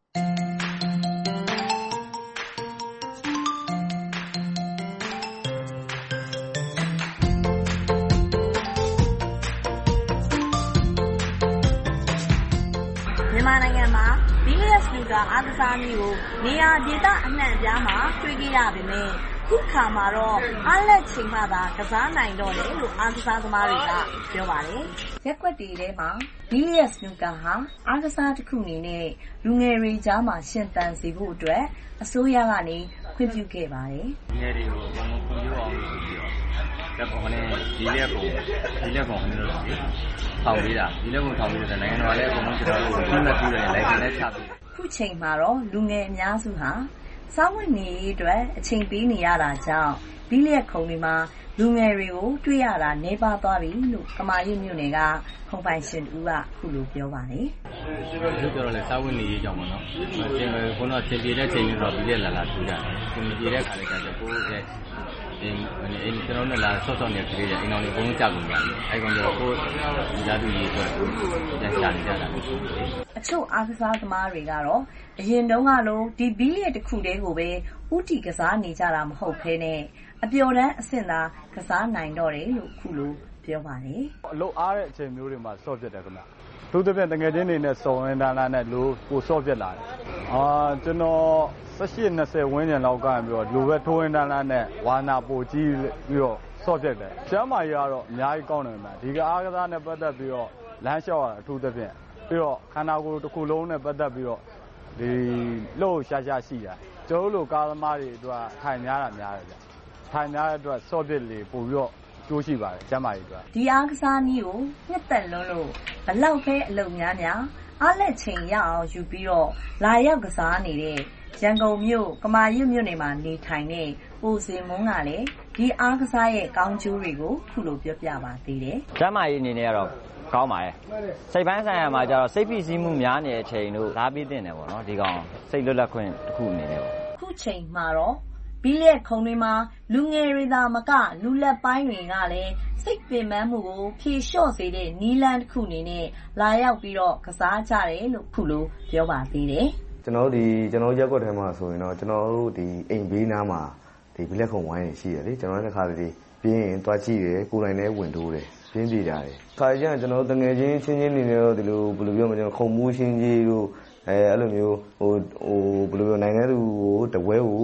မြန်မာနိုင်ငံမှာဘီလီယက်စနူကာအားကစားနည်းကိုနေရာဒေသအနှံ့အပြားမှာတွေ့ကြရပေမယ့်ခုခါမှာတော့အားလက်ချိန်မှသာကစားနိုင်တော့တယ်လို့အားကစားသမားတွေကပြောပါတယ်။ရက်ကွက်တွေထဲမှာဘီလီယက်စနူကာဟာအားကစားတစ်ခုအနေနဲ့လူငယ်တွေကြားမှာရှင်သန်စေဖို့အတွက်အစိုးရကနေခွင့်ပြုခဲ့ပါတယ်။လူငယ်တွေကိုအကုန်လုံးခွင့်ပြုအောင်လို့ပြီးတော့လက်ပေါ်နဲ့ဒီလက်ကောင်နဲ့တော့ထောင်ပေးတာဒီလက်ကောင်ထောင်ပေးတဲ့နိုင်ငံတော်လည်းအကုန်လုံးကျွန်တော်တို့ခွင့်ပြုတယ်လိုက်ကနေချပေးတယ်။ခုချိန်မှာတော့လူငယ်အများစုဟာစားဝတ်နေရေးအတွက်အချိန်ပေးနေရတာကြောင့်ဘီလီယက်ခုံတွေမှာလူငယ်တွေကိုတွေ့ရတာနှဲပါသွားပြီလို့ကမာရွတ်မြို့နယ်ကခုံပိုင်ရှင်ဦးကခုလိုပြောပါတယ်။ဒီတော့လည်းစားဝတ်နေရေးကြောင့်ပေါ့နော်။ချိန်ခုနကချိန်ပြေတဲ့ချိန်တွေတော့ဘီလီယက်လာထူကြတယ်။ချိန်ပြေတဲ့ခါလေးကျတော့ကိုယ့်ရဲ့ကျွန်တော်တို့လာဆော့ဆော့နေကြတယ်အိမ်တော်တွေအကုန်လုံးကြောက်ကုန်ကြတယ်။အဲကောင်ကျတော့ကိုယ်ဒီသားသူရေးအတွက်ပြန်ရှာနေကြတာလို့ရှိတယ်။အချို့အားကစားသမားတွေကတော့အရင်တုန်းကလိုဒီဘီလီယက်တစ်ခုတည်းကိုပဲဥတီကစားနေကြတာမဟုတ်ဘဲနဲ့အပျော်တမ်းအဆင့်သာကစားနိုင်တော့တယ်လို့ခုလိုပြောပါတယ်။အလုပ်အားတဲ့အချိန်မျိုးတွေမှာဆော့ပြတ်တယ်ခင်ဗျ။သူတို့ပြန်တငယ်ချင်းတွေနဲ့စုံရင်းတန်းတန်းနဲ့လို့ကိုဆော့ပြတ်လာတယ်။ကျွန်တော်18-20ဝန်းကျင်လောက်ကပြီးတော့လူပဲထိုးရင်းတန်းတန်းနဲ့ဝါနာပိုကြီးပြီးတော့ဆော့ပြတ်တယ်။ကျမ်းမာရေးကတော့အများကြီးကောင်းတယ်ခင်ဗျ။ဒီကအားကစားနဲ့ပတ်သက်ပြီးတော့လမ်းလျှောက်ရတာအထူးသဖြင့်ပြီးတော့ခန္ဓာကိုယ်တစ်ခုလုံးနဲ့ပတ်သက်ပြီးတော့ဒီလှုပ်ရှားရှားရှိတာကျွန်တော်တို့ကားသမားတွေအတွက်ထိုင်များတာများတယ်ဗျထိုင်များတဲ့အတွက်ဆော့ပစ်လေပို့ပြီးတော့ကျိုးရှိပါတယ်ကျမ်းမာရေးအတွက်ဒီအားကစားနည်းကိုနှစ်သက်လွန်းလို့ဘလောက်ပဲအလုပ်များအားလက်ချိန်ရအောင်ယူပြီးတော့လာရောက်ကစားနေတဲ့ရန်ကုန်မြို့ကမာရွတ်မြို့နယ်မှာနေထိုင်တဲ့ပိုစင်မုန်းကလည်းဒီအားကစားရဲ့ကောင်းကျိုးတွေကိုခုလိုပြောပြပါသေးတယ်ကျမ်းမာရေးအနေနဲ့ကတော့ကောင်းပါရဲ့စိတ်ပိုင်းဆိုင်ရာမှာကျတော့စိတ်ဖိစီးမှုများနေတဲ့အချိန်တို့လားပြီးတင်တယ်ပေါ့နော်ဒီကောင်စိတ်လွတ်လပ်ခွင့်တစ်ခုအနေနဲ့ပေါ့ခုချိန်မှာတော့ဘီလီယက်ခုံတွေမှာလူငယ်တွေသာမကလူလက်ပိုင်းတွေကလည်းစိတ်ပင်ပန်းမှုကိုဖြေလျှော့စေတဲ့နီလန်တစ်ခုအနေနဲ့လာရောက်ပြီးတော့ကစားကြတယ်လို့ခုလိုပြောပါသေးတယ်ကျွန်တော်ရက်ကွက်ထဲမှာဆိုရင်တော့ကျွန်တော်တို့ဒီအိမ်ဘေးနားမှာဒီဘီလီယက်ခုံဝိုင်းနေရှိတယ်လေကျွန်တော်လည်းတစ်ခါတည်းပြင်းရင်တွားကြည့်တယ်ကိုယ်တိုင်လည်းဝင်တိုးတယ်ပြင်းပြကြတယ်ခါကျရင်ကျွန်တော်တငယ်ချင်းချင်းနေနေတော့ဒီလိုဘယ်လိုပြောမလဲကျွန်တော်ခုံမူးချင်းကြီးတို့အဲ့လိုမျိုးဟိုဘယ်လိုပြောနိုင်တဲ့သူကိုတဝဲကို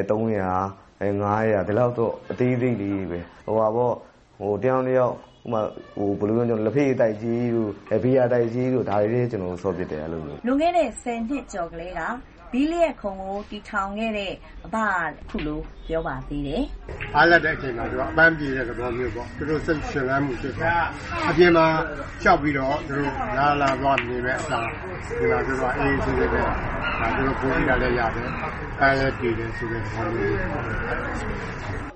300 500ဒီလောက်တော့အသေးသေးလေးပဲဟိုပါပေါ့ဟိုတယောက်ဥမာဟိုဘယ်လိုပြောကျွန်တော်လက်ဖေးတိုက်ကြီးတို့ဘီယာတိုက်ကြီးတို့ဒါတွေကျွန်တော်ဆော့ပစ်တယ်အဲ့လိုမျိုးလွန်ခဲ့တဲ့10နှစ်ကျော်ကလေးကဘီလီယက်ခုံကိုတီထောင်ခဲ့တဲ့အဘခုလိုပြောပါသေးတယ်အားလက်တဲ့အချိန်မှာသူကအပန်းပြေတဲ့သဘောမျိုးပေါ့သူတို့စိတ်ရှင်လန်းမှုဖြစ်တာအပြင်မှာကြောက်ပြီးတော့သူတို့လာသွားနေမဲ့အစားဒီမှာသူကအေးဆိုတဲ့ဒါသူတို့ပို့ကြည့်တာလည်းရတယ်အဲလည်းတည်တယ်ဆိုတဲ့သဘောမျိုး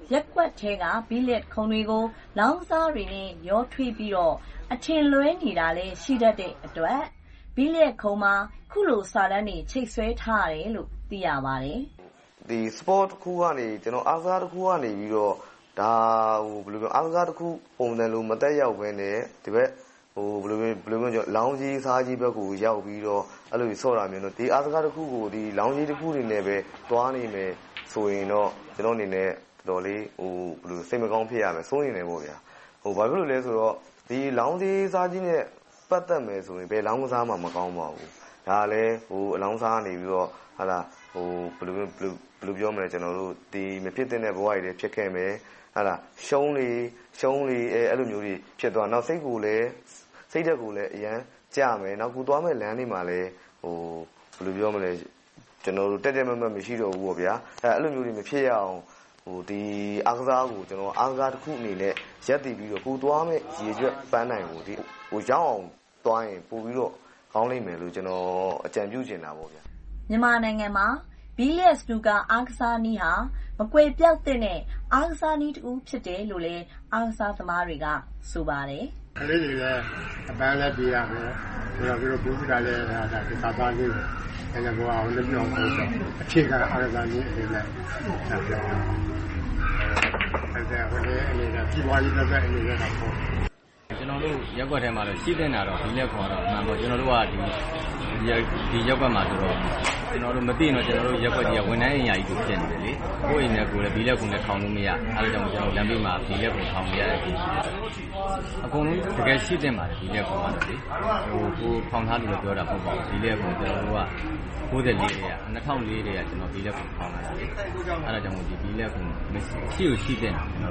ရက်ကွက်ထဲကဘီလက်ခုံတွေကိုလောင်းစားတွေနဲ့ရောထွေးပြီးတော့အထင်လွဲနေတာလည်းရှိတတ်တဲ့အတွက်ဘီလက်ခုံမှာခုလိုစာတန်းတွေချိတ်ဆွဲထားရတယ်လို့သိရပါတယ်ဒီ sport တစ်ခုကနေကျွန်တော်အားကစားတစ်ခုကနေပြီးတော့ဒါဘယ်လိုပြောအားကစားတစ်ခုပုံစံလိုမတက်ရောက်ဘဲနဲ့ဒီဘက်ဘယ်လိုပြောလောင်းကြီးစားကြီးဘက်ကိုရောက်ပြီးတော့အဲ့လိုဆော့တာမျိုးတော့ဒီအားကစားတစ်ခုကိုဒီလောင်းကြီးတစ်ခုနေနဲ့ပဲတွားနေမယ်ဆိုရင်တော့ကျွန်တော်အနေနဲ့တော်လေးဘယ်လိုစိတ်မကောင်းဖြစ်ရမယ်စိုးရင်လည်းပေါ့ဗျာဘာဖြစ်လို့လဲဆိုတော့ဒီလောင်းကြီးစားကြီးနဲ့ပတ်သက်မယ်ဆိုရင်ဘယ်လောင်းကစားမှမကောင်းပါဘူးဒါလည်းအလောင်းစားနေပြီးတော့ဟာလာဘယ်လိုပြောမလဲကျွန်တော်တို့ဒီမဖြစ်တဲ့ဘဝတွေဖြစ်ခဲ့မယ်ဟာလာရှုံးလေအဲ့လိုမျိုးတွေဖြစ်သွားနောက်စိတ်တက်ကိုလည်းအရန်ကြမယ်နောက်ကူသွားမဲ့လမ်းလေးမှာလည်းဘယ်လိုပြောမလဲကျွန်တော်တို့တက်မတ်မရှိတော့ဘူးပေါ့ဗျာအဲ့လိုမျိုးတွေမဖြစ်ရအောင်ဒီအားကစားကိုကျွန်တော်အားကစားတစ်ခုအနေနဲ့ရက်တည်ပြီးတော့ကိုသွားမဲ့ရေကျွတ်ပန်းနိုင်ကိုဒီရောက်အောင်သွားရင်ပို့ပြီးတော့ကောင်းလိမ့်မယ်လို့ကျွန်တော်အကြံပြုချင်တာပေါ့ဗျာမြန်မာနိုင်ငံမှာဘီလီယက်စနူကာအားကစားနည်းဟာမကွယ်ပြောက်တဲ့အားကစားနည်းတစ်ခုဖြစ်တယ်လို့လည်းအားကစားသမားတွေကဆိုပါတယ်ကလေးတွေလည်းအပန်းလည်းပြရမယ်ပြီးတော့ဘူးတာလည်းဒါကိစ္စသားလေးပဲအဲ့ဒါကောအောင်လည်းပြောင်းဖို့ဆိုအခြေခံအားကစားနည်းအနေနဲ့ဒါပြောင်းအဲ့ဒါဟိုလေအနေနဲ့ဒီဘဝကြီးတစ်သက်အနေနဲ့တော့ကျွန်တော်တို့ရက်ွက်ထဲမှာတော့ရှိတဲ့တော့ဒီလက်ခေါ်တော့အမှန်ပေါ့ကျွန်တော်တို့ကဒီရက်ွက်မှာဆိုတော့ကျွန်တော်တို့မသိရင်တော့ကျွန်တော်တို့ရက်ွက်ကြီးကဝန်ထမ်းအင်အားကြီးကိုဖြစ်နေတယ်လေကိုယ့်အိမ်နဲ့ကိုယ်လည်းဒီလက်ကုံနဲ့ထောင်လို့မရအဲဒါကြောင့်ကျွန်တော်လမ်းဘေးမှာဒီလက်ကုံထောင်ရရတယ်အကုန်လုံးတကယ်ရှိတဲ့မှာဒီလက်ကုံကတော့လေကိုထောင်ထားတယ်လို့ပြောတာမဟုတ်ပါဘူးဒီလက်ကုံကျွန်တော်တို့က94ရေ2004ရေကျွန်တော်ဒီလက်ကုံထောင်လာတာလေအဲဒါကြောင့်ဒီလက်ကုံရှိတဲ့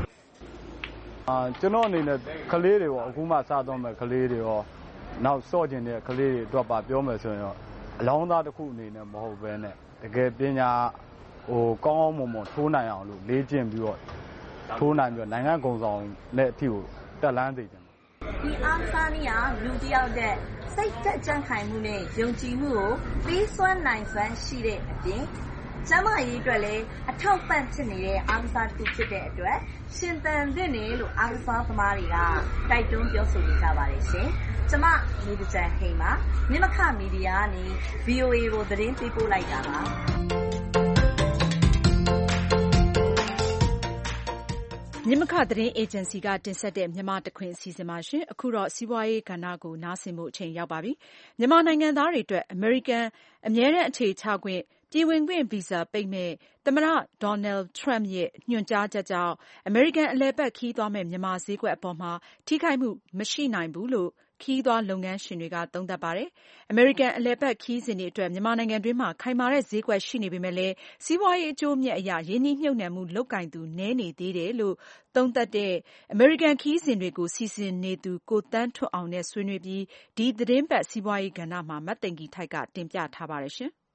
ကျွန်တော်အနေနဲ့ကလေးတွေရောအခုမှစတော့မဲ့ကလေးတွေရောနောက်စော့ကျင်တဲ့ကလေးတွေအတွက်ပါပြောမယ်ဆိုရင်တော့အလောင်းသားတစ်ခုအနေနဲ့မဟုတ်ဘဲနဲ့တကယ်ပညာကောင်းမွန်ထိုးနိုင်အောင်လို့လေ့ကျင့်ပြီးတော့ထိုးနိုင်ပြီးတော့နိုင်ငံကုံဆောင်နဲ့အထိကိုတက်လန်းစေချင်ဒီအားကစားနည်းဟာလူတစ်ယောက်တဲ့စိတ်သက်ကြံ့ခိုင်မှုနဲ့ယုံကြည်မှုကိုပြီးစွမ်းနိုင်စွမ်းရှိတဲ့အပြင်ကျမကြီးအတွက်လည်းအထောက်ပံ့ဖြစ်နေတဲ့အားကစားတစ်ခုဖြစ်တဲ့အတွက်ရှင်သန်သင့်တယ်လို့အားကစားသမားတွေကတိုက်တွန်းပြောဆိုနေကြပါတယ်ရှင်။ကျမလူတကြံဟိန်ပါမြမခမီဒီယာကနေ VOA ကိုသတင်းပေးပို့လိုက်တာပါမြမခသတင်းအေဂျင်စီကတင်ဆက်တဲ့မြန်မာတခွင်အစီအစဉ်ပါရှင်။အခုတော့စီးပွားရေးကဏ္ဍကိုနားဆင်ဖို့အချိန်ရောက်ပါပြီ။မြန်မာနိုင်ငံသားတွေအတွက်အမေရိကန်အမြဲတမ်းအခြေချခွင့်ပြည်ဝင်ခွင့်ဗီဇာပိတ်မဲ့သမ္မတဒေါ်နယ်ထရမ့်ရဲ့ညွှန်ကြားချက်ကြောင့်အမေရိကန်အလည်အပတ်ခရီးသွားမဲ့မြန်မာဈေးကွက်အပေါ်မှာထိခိုက်မှုမရှိနိုင်ဘူးလို့ခရီးသွားလုပ်ငန်းရှင်တွေကသုံးသပ်ပါတယ်။အမေရိကန်အလည်အပတ်ခရီးစဉ်တွေအတွက်မြန်မာနိုင်ငံတွင်းမှာခိုင်မာတဲ့ဈေးကွက်ရှိနေပေမဲ့လည်းစီးပွားရေးအကျိုးအမြတ်အရရင်းနှီးမြှုပ်နှံမှုလုပ်ကိုင်သူနည်းနေသေးတယ်လို့သုံးသပ်တဲ့အမေရိကန်ခရီးစဉ်တွေကိုစီစဉ်နေသူကိုသန်းထွဋ်အောင်နဲ့ဆွေးနွေးပြီးဒီသတင်းပတ်စီးပွားရေးကဏ္ဍမှာမသိင်္ဂီထိုက်ကတင်ပြထားပါတယ်ရှင်။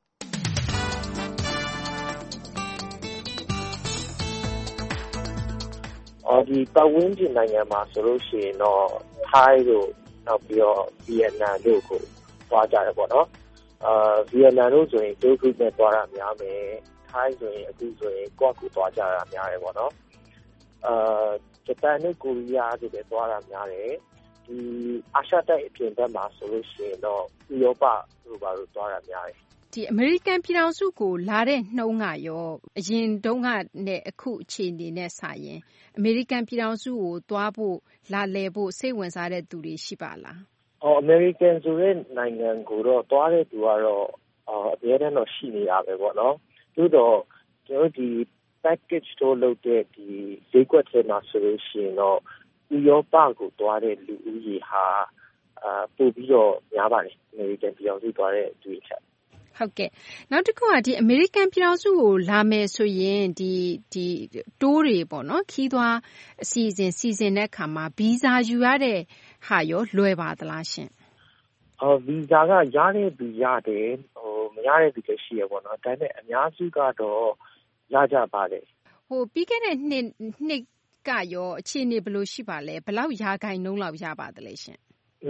ဒီပတ်ဝန်းကျင်နိုင်ငံမှာဆိုလို့ရှိရင်တော့ထိုင်းတို့နောက်ပြီးတော့ဗီယက်နမ်တို့ကိုသွားကြတယ်ပေါ့နော်ဗီယက်နမ်တို့ဆိုရင်တိုးဂရုနဲ့သွားတာများမယ်ထိုင်းဆိုရင်အခုဆိုရင်ကော့ကိုသွားကြတာများတယ်ပေါ့နော်ဂျပန်နဲ့ကိုရီးယားတွေလည်းသွားတာများတယ်ဒီအာရှတိုက်အပြင်ဘက်မှာဆိုလို့ရှိရင်တော့ဥရောပတို့ဘာလို့သွားတာများတယ်ဒီအမေရိကန်ပြည်ထောင်စုကိုလာတဲ့နှုန်းကရောအရင်တုန်းကနဲ့အခုအခြေအနေနဲ့စာရင်အမေရိကန်ပြည်ထောင်စုကိုသွားဖို့လာလည်ဖို့စိတ်ဝင်စားတဲ့သူတွေရှိပါလားအမေရိကန်ဆိုတဲ့နိုင်ငံကိုတော့သွားတဲ့သူကတော့အများနဲ့တော့ရှိနေတာပဲပေါ့နော်သို့တော့ကျွန်တော်ဒီ package တို့လုပ်တဲ့ဒီဈေးကွက်ထဲမှာဆိုလို့ရှိရင်တော့ဥရောပကိုသွားတဲ့လူဦးရေဟာပို့ပြီးတော့များပါတယ်အမေရိကန်ပြည်ထောင်စုသွားတဲ့သူတွေချက်ဟုတ်ကဲ့နောက်တစ်ခုကဒီအမေရိကန်ပြည်ထောင်စုကိုလာမယ်ဆိုရင်ဒီတိုးတွေပေါ့နော်ခီးသွားအစီအစဉ်စီစဉ်တဲ့အခါမှာဗီဇာယူရတဲ့ဟာရောလွယ်ပါသလားရှင်ဗီဇာကရတဲ့သူရတယ်မရတဲ့သူလည်းရှိရပေါ့နော်ဒါပေမဲ့အများစုကတော့ရကြပါတယ်ပြီးခဲ့တဲ့နှစ်ကရောအခြေအနေဘယ်လိုရှိပါလဲဘယ်လောက်ရာခိုင်နှုန်းလောက်ရပါသလဲရှင်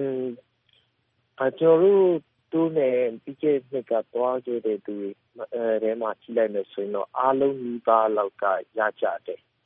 ကျွန်တော်တို့နဲ့ပြီးခဲ့တဲ့နှစ်ကသွားခဲ့တဲ့သူတွေထဲမှာကြည့်လိုက်မယ်ဆိုရင်တော့အားလုံးနီးပါးလောက်ကရကြတယ်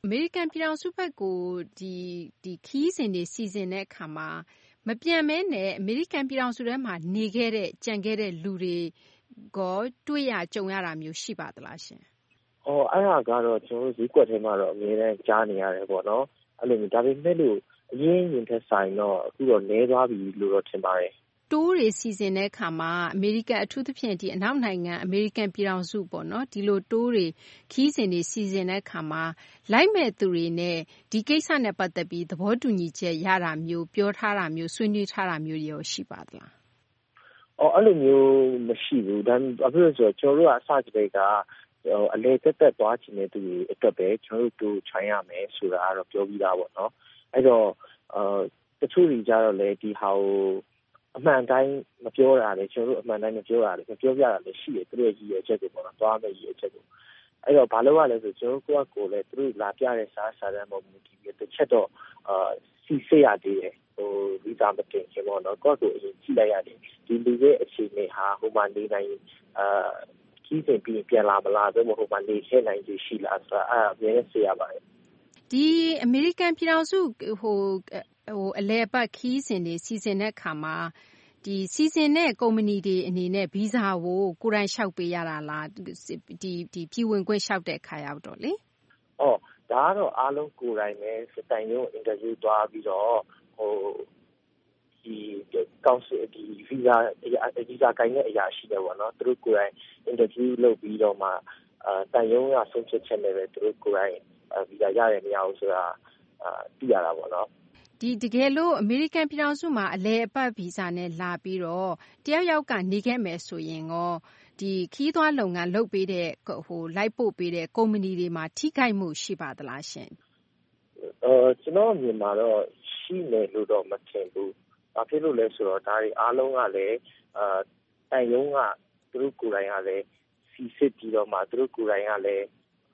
အမေရိကန်ပြည်ထောင်စုဘက်ကိုဒီခီးစဉ်တွေစီစဉ်တဲ့အခါမှာမပြန်မဲနဲ့အမေရိကန်ပြည်ထောင်စုထဲမှာနေခဲ့တဲ့ကြံခဲ့တဲ့လူတွေကောတွေ့ရကြုံရတာမျိုးရှိပါသလားရှင်။အဲ့ဒါကတော့ကျွန်တော်တို့ဈေးကွက်ထဲမှာတော့အများနဲ့ကြားနေရတယ်ပေါ့နော်။အဲ့လိုမျိုးဒါပေမဲ့လို့အရင်ရင်ထက်ဆိုင်တော့အခုတော့နည်းသွားပြီလို့တော့ထင်ပါတယ်။တိုးတွေစီစဉ်တဲ့အခါမှာအမေရိကန်အထူးသဖြင့်ဒီအနောက်နိုင်ငံအမေရိကန်ပြည်ထောင်စုပေါ့နော်ဒီလိုတိုးတွေခီးစဉ်တွေစီစဉ်တဲ့အခါမှာလိုက်မဲ့သူတွေနဲ့ဒီကိစ္စနဲ့ပတ်သက်ပြီးသဘောတူညီချက်ရတာမျိုးပြောထားတာမျိုးဆွေးနွေးထားတာမျိုးရောရှိပါသလားအဲ့လိုမျိုးမရှိဘူးဒါပေမဲ့ဆိုတော့ကျွန်တော်တို့ကအစကတည်းကအလဲတက်သွားခြင်းတဲ့သူတွေအတွက်ပဲကျွန်တော်တို့ချိုင်းရမယ်ဆိုတာကတော့ပြောပြီးသားပေါ့နော်အဲ့တော့တချို့တွေကြတော့လေဒီဟာကိုအမှန်တိုင်းမပြောတာလေကျွန်တော်တို့အမှန်တိုင်းမပြောတာလေမပြောပြတာလေရှိတယ်သူတို့ရဲ့ရည်ရွယ်ချက်ကိုပေါ့နော်သွားမယ်ရည်ရွယ်ချက်ကိုအဲ့တော့ဘာလို့ရလဲဆိုကျွန်တော်ကိုလည်းသူတို့လာပြတဲ့စာတမ်းပေါ်မူတည်ပြီးတစ်ချက်တော့စီစေးရသေးတယ်ဗီဇာမတင်ခင်ပေါ့နော်ကိုယ့်ကိုအရင်ကြည့်လိုက်ရတယ်ဒီလူရဲ့အခြေအနေဟာဟိုမှာနေနိုင်ကြီးစဉ်ပြီးပြန်လာမလားဘယ်မှာဟိုမှာနေခဲ့နိုင်ခြေရှိလားဆိုတာအမြဲစေးရပါတယ်ဒီအမေရိကန်ပြည်ထောင်စုအလဲပတ်ခီးစဉ်တွေစီစဉ်တဲ့အခါမှာဒီစီစဉ်တဲ့ကုမ္ပဏီတွေအနေနဲ့ဗီဇာကိုကိုယ်တိုင်လျှောက်ပေးရတာလားဒီပြည်ဝင်ခွင့်လျှောက်တဲ့အခါရောက်တော့လေဒါကတော့အားလုံးကိုယ်တိုင်ပဲစတိုင်ရုံအင်တာဗျူးသွားပြီးတော့ဒီကောင်စီဒီဗီဇာကိုင်းတဲ့အရာရှိတယ်ပေါ့နော်သူတို့ကိုယ်တိုင်အင်တာဗျူးလုပ်ပြီးတော့မှတိုင်ရုံကဆုံးဖြတ်ချက်နဲ့ပဲသူတို့ကိုယ်တိုင်ဗီဇာရတယ်မရဘူးဆိုတာသိရတာပေါ့နော်ဒီတကယ်လို့အမေရိကန်ပြည်ထောင်စုမှာအလဲအပတ်ဗီဇာနဲ့လာပြီးတော့တယောက်ကနေခဲ့မယ်ဆိုရင်ရောဒီခီးသွားလုပ်ငန်းလုပ်ပေးတဲ့လိုက်ပို့ပေးတဲ့ကုမ္ပဏီတွေမှာထိခိုက်မှုရှိပါသလားရှင်ကျွန်တော်မြင်မှာတော့ရှိမယ်လို့တော့မထင်ဘူး။ဘာဖြစ်လို့လဲဆိုတော့ဒါတွေအားလုံးကလည်းတိုင်ရုံးကသူတို့ကိုယ်တိုင်ကလည်းစီစစ်ပြီးတော့မှသူတို့ကိုယ်တိုင်ကလည်း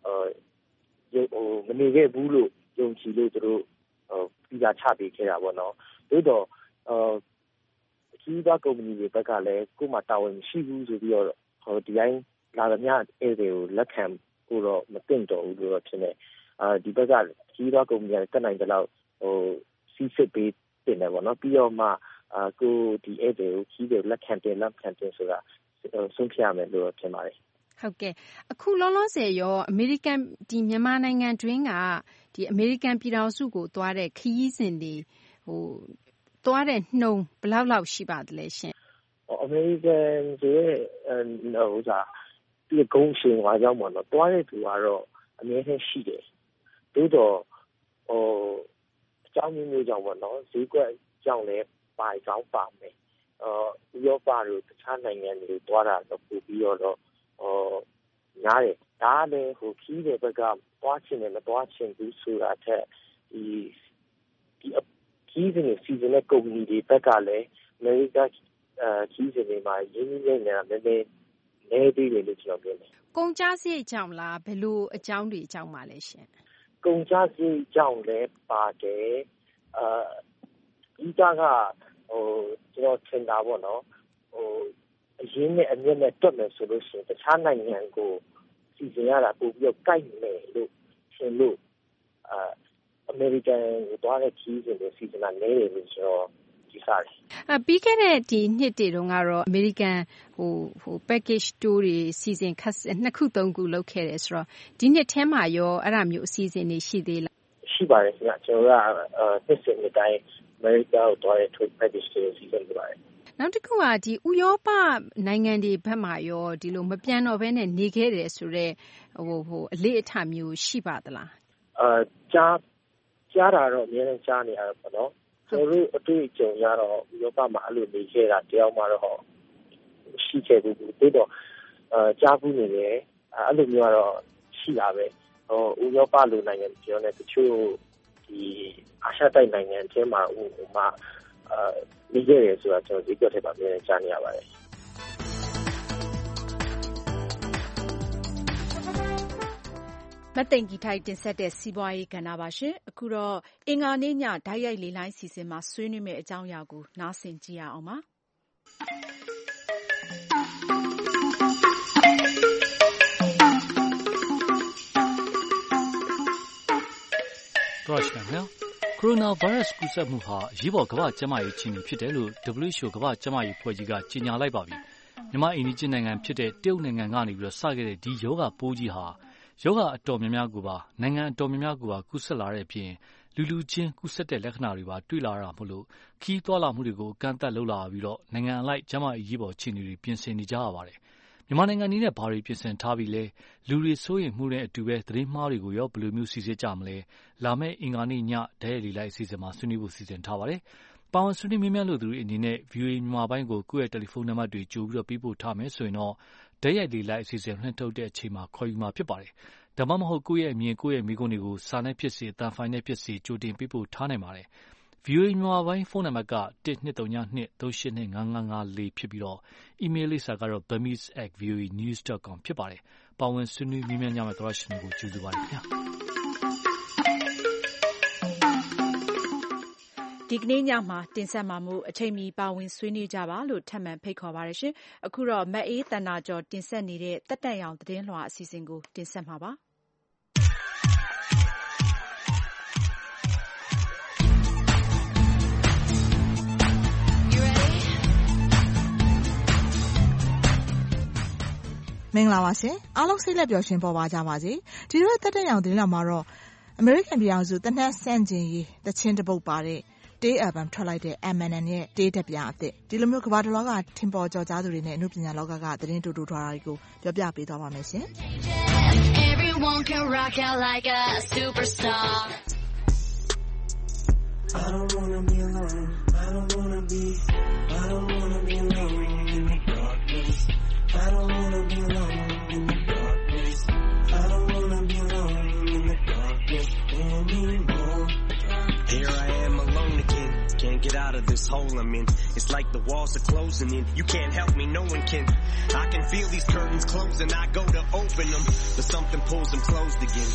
မနေခဲ့ဘူးလို့ယုံကြည်လို့သူတို့ပြီးတာချပေးခဲ့တာပေါ့နော်။ဒါတော့ခီးသွားကုမ္ပဏီတွေဘက်ကလည်းကိုယ်မှတာဝန်မရှိဘူးဆိုပြီးတော့ဒီတိုင်းလာသမျှဧည့်သည်ကိုလက်ခံဖို့တော့မသင့်တော်ဘူးလို့တော့ထင်တယ်။ဒီဘက်ကခီးသွားကုမ္ပဏီကတက်နိုင်တဲ့လောက်စီစစ်ပေးတင်တယ်ပေါ့နော်ပြီးတော့မှကိုဒီဧည့်သည်ကိုခီးသည်လက်ခံတင်ဆိုတာဆုံးဖြတ်ရမယ်လို့ထင်ပါတယ်ဟုတ်ကဲ့အခုလောလောဆယ်ရောအမေရိကန်ဒီမြန်မာနိုင်ငံတွင်းကဒီအမေရိကန်ပြည်ထောင်စုကိုသွားတဲ့ခရီးစဉ်တွေသွားတဲ့နှုန်းဘယ်လောက်ရှိပါသလဲရှင်အမေရိကန်ရဲ့ဒီကုန်းရှင်ဝါကြောင့်ပေါ့နော်သွားတဲ့သူကတော့အများကြီးရှိတယ်တိုးတော့အကြောင်းမျိုးကြောင့်ပေါ့နော်ဈေးကွက်ကြောင့်လည်းပါကောင်းပါမယ်ဥရောပတို့တခြားနိုင်ငံတွေသွားတာတော့ပို့ပြီးတော့ညားတယ်ဒါလည်းခီးတဲ့ဘက်ကသွားချင်တယ်မသွားချင်ဘူးဆိုတာထက်ဒီခီးတဲ့စီဇန်နဲ့ကုမ္ပဏီတွေဘက်ကလည်းအမေရိကန်ခီးစဉ်တွေမှာရင်းနှီးနေတာနည်းသေးတယ်လို့ကျွန်တော်ပြောတယ်ကုန်ကျစရိတ်ကြောင့်လားဘယ်လိုအကြောင်းတွေကြောင့်ပါလဲရှင်ကုန်ကျစရိတ်ကြောင့်လည်းပါတယ်ဒီကကျွန်တော်ထင်တာပေါ့နော်အရင်းနဲ့အမြင့်နဲ့တွက်မယ်ဆိုလို့ရှိရင်တခြားနိုင်ငံကိုစီစဉ်ရတာပို့ပြီးတော့ကိုက်မယ်လို့ထင်လို့အမေရိကန်ကိုသွားတဲ့ခီးစဉ်တွေစီစဉ်တာနည်းတယ်လို့ဆိုတော့ဒီစားတယ်ပြီးခဲ့တဲ့ဒီနှစ်တွေတုန်းကတော့အမေရိကန်package tour တွေစီစဉ်2ခု3ခုလုပ်ခဲ့တယ်ဆိုတော့ဒီနှစ်ထဲမှာရောအဲ့ဒါမျိုးအစီအစဉ်တွေရှိသေးလားရှိပါတယ်ခင်ဗျကျွန်တော်ကနှစ်စဉ်နှစ်တိုင်းအမေရိကန်ကိုသွားတဲ့ tour package တွေစီစဉ်နေပါတယ်နောက်တစ်ခုကဒီဥရောပနိုင်ငံတွေဘက်မှာရောဒီလိုမပြန်တော့ဘဲနဲ့နေခဲ့တယ်ဆိုတော့အလေးအထားမျိုးရှိပါသလားကြားတာတော့အများကြီးကြားနေရတော့ပေါ့နော်ကျွန်တော်တို့အတွေ့အကြုံရတော့ဥရောပမှာအဲ့လိုနေခဲ့တာတယောက်မှတော့ရှိခဲ့ဘူးပြီးတော့ကြားဘူးနေတယ်အဲ့လိုမျိုးကတော့ရှိတာပဲဥရောပလိုနိုင်ငံပြောနေတချို့ဒီအာရှတိုက်နိုင်ငံတွေမှာနေခဲ့ရဆိုတာကျွန်တော်ဒီပြောထဲမှာပြန်ကြားနေရပါတယ်မသိင်္ဂီထိုက်တင်ဆက်တဲ့စီးပွားရေးကဏ္ဍပါရှင်အခုတော့အင်္ဂါနေ့ညဓာတ်ရိုက်လေလိုင်းစီစဉ်မှာဆွေးနွေးမယ့်အကြောင်းအရာကိုနားဆင်ကြရအောင်ပါသောရရှိမြကိုရိုနာဗိုင်းရပ်စ်ကူးစက်မှုဟာအရေးပေါ်ကမ္ဘာ့ကျန်းမာရေးအခြေအနေဖြစ်တယ်လို့ WHO ကမ္ဘာ့ကျန်းမာရေးအဖွဲ့ကြီးကကြေညာလိုက်ပါပြီ။မြန်မာအိမ်နီးချင်းနိုင်ငံဖြစ်တဲ့တရုတ်နိုင်ငံကနေပြီးတော့စခဲ့တဲ့ဒီရောဂါပိုးကြီးဟာရောဂါအတော်များများကိုပါနိုင်ငံအတော်များများကိုပါကူးစက်လာတဲ့အပြင်လူချင်းကူးစက်တဲ့လက္ခဏာတွေပါတွေ့လာရတာမို့လို့ခီးသွားလာမှုတွေကိုကန့်သတ်လုပ်လာပြီးတော့နိုင်ငံအလိုက်ကျန်းမာရေးအရေးပေါ်အခြေအနေတွေပြင်ဆင်နေကြရပါတယ်။မြန်မာနိုင်ငံအနေနဲ့ဘာတွေပြင်ဆင်ထားပြီးလဲလူတွေစိုးရိမ်မှုနဲ့အတူပဲသတင်းမှားတွေကိုရောဘယ်လိုမျိုးစီစစ်ကြမလဲလာမယ့်အင်္ဂါနေ့ညဒဲရီလိုက်အစီအစဉ်မှာဆွေးနွေးဖို့စီစဉ်ထားပါတယ်။ပါဝင်ဆွေးနွေးမြင်လို့သူတွေအနေနဲ့ VOA မြန်မာပိုင်းကိုကိုယ့်ရဲ့တယ်လီဖုန်းနံပါတ်တွေကြိုပြီးတော့ပေးပို့ထားမယ်ဆိုရင်တော့ဒဲရိုက်လေးလိုက်အစီအစဉ်လွှင့်ထုတ်တဲ့အချိန်မှာခေါ်ယူမှာဖြစ်ပါတယ်။ဒါမှမဟုတ်ကိုယ့်ရဲ့အမြင်ကိုယ့်ရဲ့မိကုန်းတွေကိုစာနဲ့ဖြစ်စေအသံဖိုင်နဲ့ဖြစ်စေကြိုတင်ပေးပို့ထားနိုင်ပါတယ်။ VOA မြန်မာပိုင်းဖုန်းနံပါတ်က12392385554ဖြစ်ပြီးတော့အီးမေးလ်လိပ်စာကတော့ burmese@voanews.com ဖြစ်ပါတယ်။ပါဝင်ဆွေးနွေးမြင်ကြမယ့်သောရရှင်တွေကိုကျေးဇူးပါတယ်ခင်ဗျာ။ဒီကနေ့ညမှာတင်ဆက်မှာမို့အချိန်မီပါဝင်ဆွေးနွေးကြပါလို့ထပ်မံဖိတ်ခေါ်ပါရရှင်။အခုတော့မအေးတနာကျော်တင်ဆက်နေတဲ့တက်တက်ရောင်သတင်းလွှာအစီအစဉ်ကိုတင်ဆက်မှာပါ။မင်္ဂလာပါရှင်အားလုံးစိတ်လက်ပျော်ရွှင်ပေါ်ပါကြပါစေဒီလိုတက်တက်ရောင်သတင်းလွှာမှာတော့အမေရိကန်ပြည်အောင်စုတနက်ဆန့်ကျင်ရေးတချင်းတစ်ပုတ်ပါတဲ့တေး album ထွက်လိုက်တဲ့ Eminem ရဲ့တေးတက်ပြအသစ်ဒီလိုမျိုးကမ္ဘာတစ်လောကထင်ပေါ်ကျော်ကြားသူတွေနဲ့အမှုပညာလောကကသတင်းတူတူထွားတာတွေကိုပြောပြပေးသွားပါမယ်ရှင် Everyone can rock out like a superstar I don't wanna be alone I don't wanna be alone in the darkness I don't wanna be alone in the darkness I don't wanna be alone in the darkness anymore Here I am alone again Can't get out of this hole I'm in It's like the walls are closing in You can't help me, no one can I can feel these curtains closing I go to open them But something pulls them closed again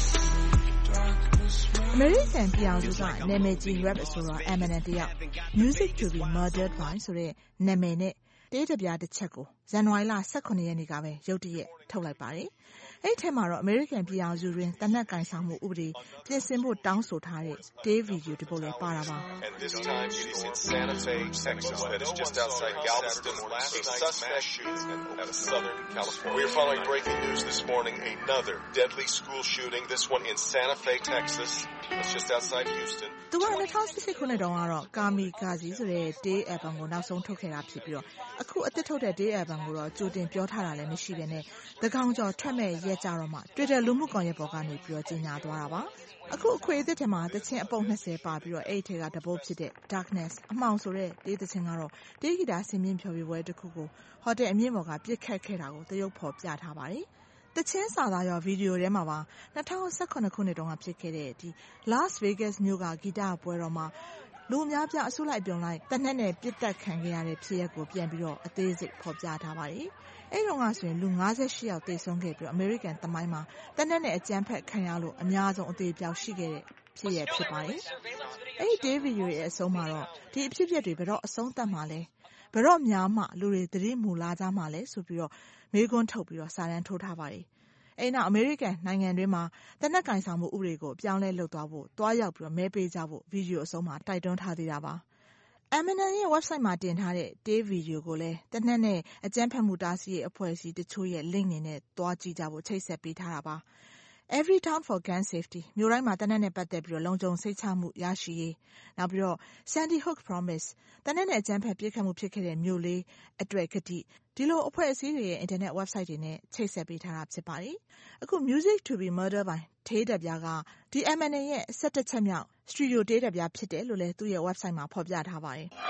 American ပြည်အောင်စုကနာမည်ကြီး rap ဆိုတော့ Eminem တယောက် Music to be Murdered by ဆိုတဲ့နာမည်နဲ့တေးတပြားတစ်ချက်ကိုဇန်နဝါရီလ18ရက်နေ့ကပဲရုတ်တရက်ထုတ်လိုက်ပါတယ်။အဲ့ထဲမှာတော့ American ပြည်အောင်စုတွင်တနက်ကင်ဆောင်မှုဥပဒေပြင်ဆင်ဖို့တောင်းဆိုထားတဲ့တေးဗီဒီယိုတစ်ပုဒ်လည်းပါတာပါ။ And this time it is in Santa Fe, Texas, that is just outside Galveston, where a suspect shooting out of Southern California. We are following breaking news this morning, another deadly school shooting, this one in Santa Fe, Texas. It's just outside Houston. သူက2018ခုနှစ်တုန်းကတော့ကာမီကာဂျီဆိုတဲ့တေး album ကိုနောက်ဆုံးထုတ်ခဲ့တာဖြစ်ပြီးတော့အခုအသစ်ထုတ်တဲ့တေး album ကိုတော့ကြိုတင်ပြောထားတာလည်းမရှိဘဲနဲ့သကောင်ကျော်ထွက်မဲ့ရက်ကြတော့မှ Twitter လူမှုကွန်ရက်ပေါ်ကနေပြီးတော့ကြေညာသွားတာပါအခုအခွေအသစ်ထဲမှာတချင်းအပုံ20ပါပြီးတော့အဲ့ထဲကတပုတ်ဖြစ်တဲ့ Darkness အမှောင်ဆိုတဲ့တေးတချင်းကတော့တေးဂီတာဆင်မြင့်ဖြော်ပြပွဲတစ်ခုကိုဟိုတယ်အမြင့်ပေါ်ကပြစ်ခတ်ခဲ့တာကိုတရုတ်ဖော်ပြထားပါတယ်တချင်းစာသားရောဗီဒီယိုထဲမှာပါ2018ခုနှစ်တုန်းကဖြစ်ခဲ့တဲ့ဒီ Las Vegas မြို့ကဂီတပွဲတော်မှာလူအများပြအစုလိုက်ပြုံလိုက်တနက်နဲ့ပြစ်တက်ခံခဲ့ရတဲ့ဖြစ်ရပ်ကိုပြန်ပြီးတော့အသေးစိတ်ဖော်ပြထားပါတယ်။အဲ့တော့ကဆိုရင်လူ58ယောက်သေဆုံးခဲ့ပြီး American သမိုင်းမှာတနက်နဲ့အကြမ်းဖက်ခံရလို့အများဆုံးအသေးပြောက်ရှိခဲ့တဲ့ဖြစ်ရပ်ဖြစ်ပါတယ်။အဲ့ဒီဗီဒီယိုရဲ့အဆုံးမှာတော့ဒီအဖြစ်အပျက်တွေဘယ်တော့အဆုံးသတ်မှာလဲဘယ်တော့များမှလူတွေသတိမူလာကြမှာလဲဆိုပြီးတော့မေးခွန်းထုတ်ပြီးတော့စာတမ်းထိုးထားပါတယ်။အဲ့နောက် American နိုင်ငံတွင်းမှာတနက်ကင်ဆောင်မှုဥပဒေကိုပြောင်းလဲလုပ်သွားဖို့တွားရောက်ပြီးတော့မဲပေးကြဖို့ဗီဒီယိုအဆုံးမှာတိုက်တွန်းထားသေးတာပါ။ Eminem ရဲ့ website မှာတင်ထားတဲ့တေးဗီဒီယိုကိုလည်းတနက်နဲ့အကြမ်းဖက်မှုတားဆီးရေးအဖွဲ့အစည်းတချို့ရဲ့ link တွေနဲ့တွားကြည့်ကြဖို့ချိတ်ဆက်ပေးထားတာပါ။ Every Town for Gun Safety မြို့တိုင်းမှာတနက်နဲ့ပတ်သက်ပြီးတော့လုံခြုံစိတ်ချမှုရရှိရေးနောက်ပြီးတော့ Sandy Hook Promise တနက်နဲ့အကြမ်းဖက်ပြစ်ခတ်မှုဖြစ်ခဲ့တဲ့မြို့လေးအတွက်ကတိဒီလိုအဖွဲ့အစည်းတွေရဲ့ internet website တွေနဲ့ချိတ်ဆက်ပေးထားတာဖြစ်ပါတယ်။အခု Music to be Murdered by တေးတပြားကဒီ Eminem ရဲ့17ချက်မြောက် studio တေးတပြားဖြစ်တယ်လို့လည်းသူ့ရဲ့ website မှာဖော်ပြထားပါတယ်။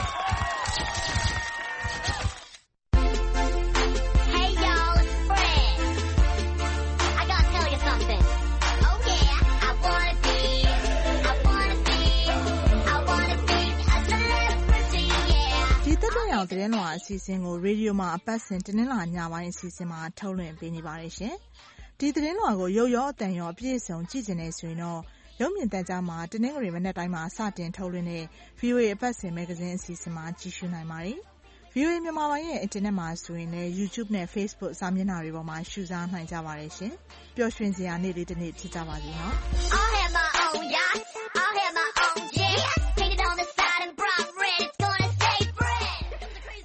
သတင်းလွှာအစီအစဉ်ကိုရေဒီယိုမှာအပတ်စဉ်တင်းနှလာညပိုင်းအစီအစဉ်မှာထုတ်လွှင့်ပေးနေပါတယ်ရှင်။ဒီသတင်းလွှာကိုရုပ်ရောအသံရောအပြည့်အစုံကြည့်နေဆိုရင်တော့ရုပ်မြင်သံကြားမှာတင်းနှငွေမနေ့တိုင်းမှာစတင်ထုတ်လွှင့်တဲ့ VOA အပတ်စဉ်မဂ္ဂဇင်းအစီအစဉ်မှာကြည့်ရှုနိုင်ပါတယ်။ VOA မြန်မာပိုင်းရဲ့အင်တာနက်မှာဆိုရင်လည်း YouTube နဲ့ Facebook စာမျက်နှာတွေပေါ်မှာရှုစားနိုင်ကြပါတယ်ရှင်။ပျော်ရွှင်စရာနေ့လေးတစ်နေ့ဖြစ်ကြပါစေနော်။ I have my own yacht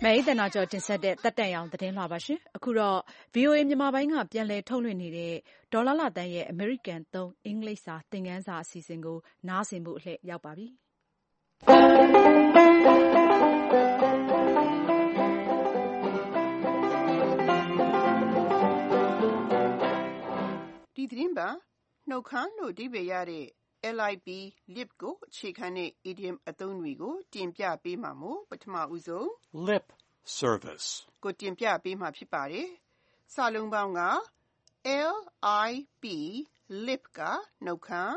မဲရီတနာကျော်တင်ဆက်တဲ့တက်တန်ရောင်သတင်းလွှာပါရှင်အခုတော့ VOA မြန်မာပိုင်းကပြန်လည်ထုတ်လွှင့်နေတဲ့ဒေါ်လာလာတန်းရဲ့ American သုံးအင်္ဂလိပ်စာသင်ခန်းစာအစီအစဉ်ကိုနားဆင်ဖို့အလှည့်ရောက်ပါပြီဒီသတင်းပါနှုတ်ခမ်းလို့အဓိပ္ပာယ်ရတဲ့ LIP lip ကိုအခြေခံတဲ့ idiom အသုံးတွေကိုတင်ပြပေးမှာမို့ပထမဦးဆုံး lip service ကိုတင်ပြပေးမှာဖြစ်ပါတယ်။စာလုံးပေါင်းက LIP lip ကနှုတ်ခမ်း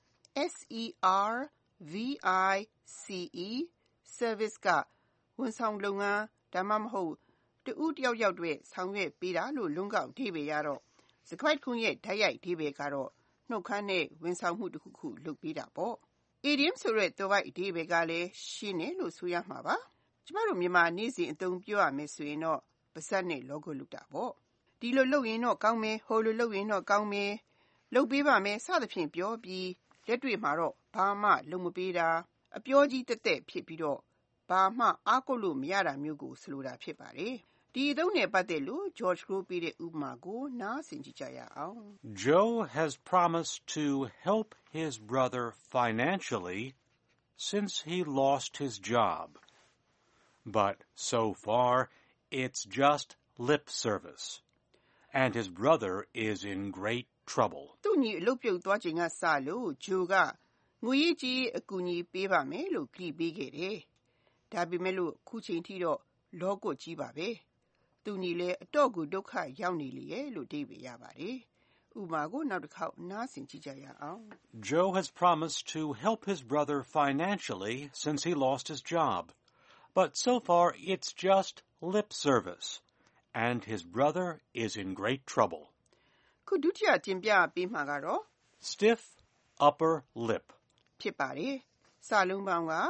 SERVICE service ကဝန်ဆောင်လုပ်ငန်းဒါမှမဟုတ်တဦးတယောက်တွေဆောင်ရွက်ပေးတာလို့လုံးကောက်အဓိပ္ပာယ်ရတော့စကားတစ်ခုရဲ့ဓာတ်ရိုက်အဓိပ္ပာယ်ကတော့နှုတ်ခမ်းနဲ့ဝန်ဆောင်မှုတစ်ခုခုလုပ်ပေးတာပေါ့။ idiom ဆိုတဲ့သွယ်ဝိုက်အဓိပ္ပာယ်ကလည်းရှင်းတယ်လို့ဆိုရမှာပါ။ကျမတို့မြန်မာနေ့စဉ်အသုံးပြောရမယ်ဆိုရင်တော့ပါးစပ်နဲ့လောကလုပ်တာပေါ့။ဒီလိုလုပ်ရင်တော့ကောင်းမယ်ဟိုလိုလုပ်ရင်တော့ကောင်းမယ်လုပ်ပေးပါမယ်စသဖြင့်ပြောပြီးလက်တွေ့မှာတော့ဘာမှလုပ်မပေးတာအပြောကြီးတက်တက်ဖြစ်ပြီးတော့ဘာမှအားကိုးလို့မရတာမျိုးကိုဆိုလိုတာဖြစ်ပါတယ်။ဒီအသုံးနဲ့ပတ်သက်လို့ George ကိုပေးတဲ့ဥပမာကိုနားဆင်ကြည့်ကြရအောင် Joe has promised to help his brother financially since he lost his job. But so far, it's just lip service. And his brother is in great trouble. သူညီအလုပ်ပြုတ်သွားချိန်ကစလို့ Joe ကငွေကြီးအကူအညီပေးပါမယ်လို့ကတိပေးခဲ့တယ်။ဒါပေမဲ့လို့ခုချိန်ထိတော့လောကကြီးပါပဲ။သူညီလည်းအတော့ကိုဒုက္ခရောက်နေလေရဲ့လို့အဓိပ္ပာယ်ရပါတယ်။ဥပမာကိုနောက်တစ်ခေါက်နားဆင်ကြည့်ကြရအောင် Joe has promised to help his brother financially since he lost his job. But so far it's just lip service. And his brother is in great trouble. ခုဒုတိယတင်ပြပေးမှာကတော့ stiff upper lip ဖြစ်ပါတယ်။စာလုံးပေါင်းက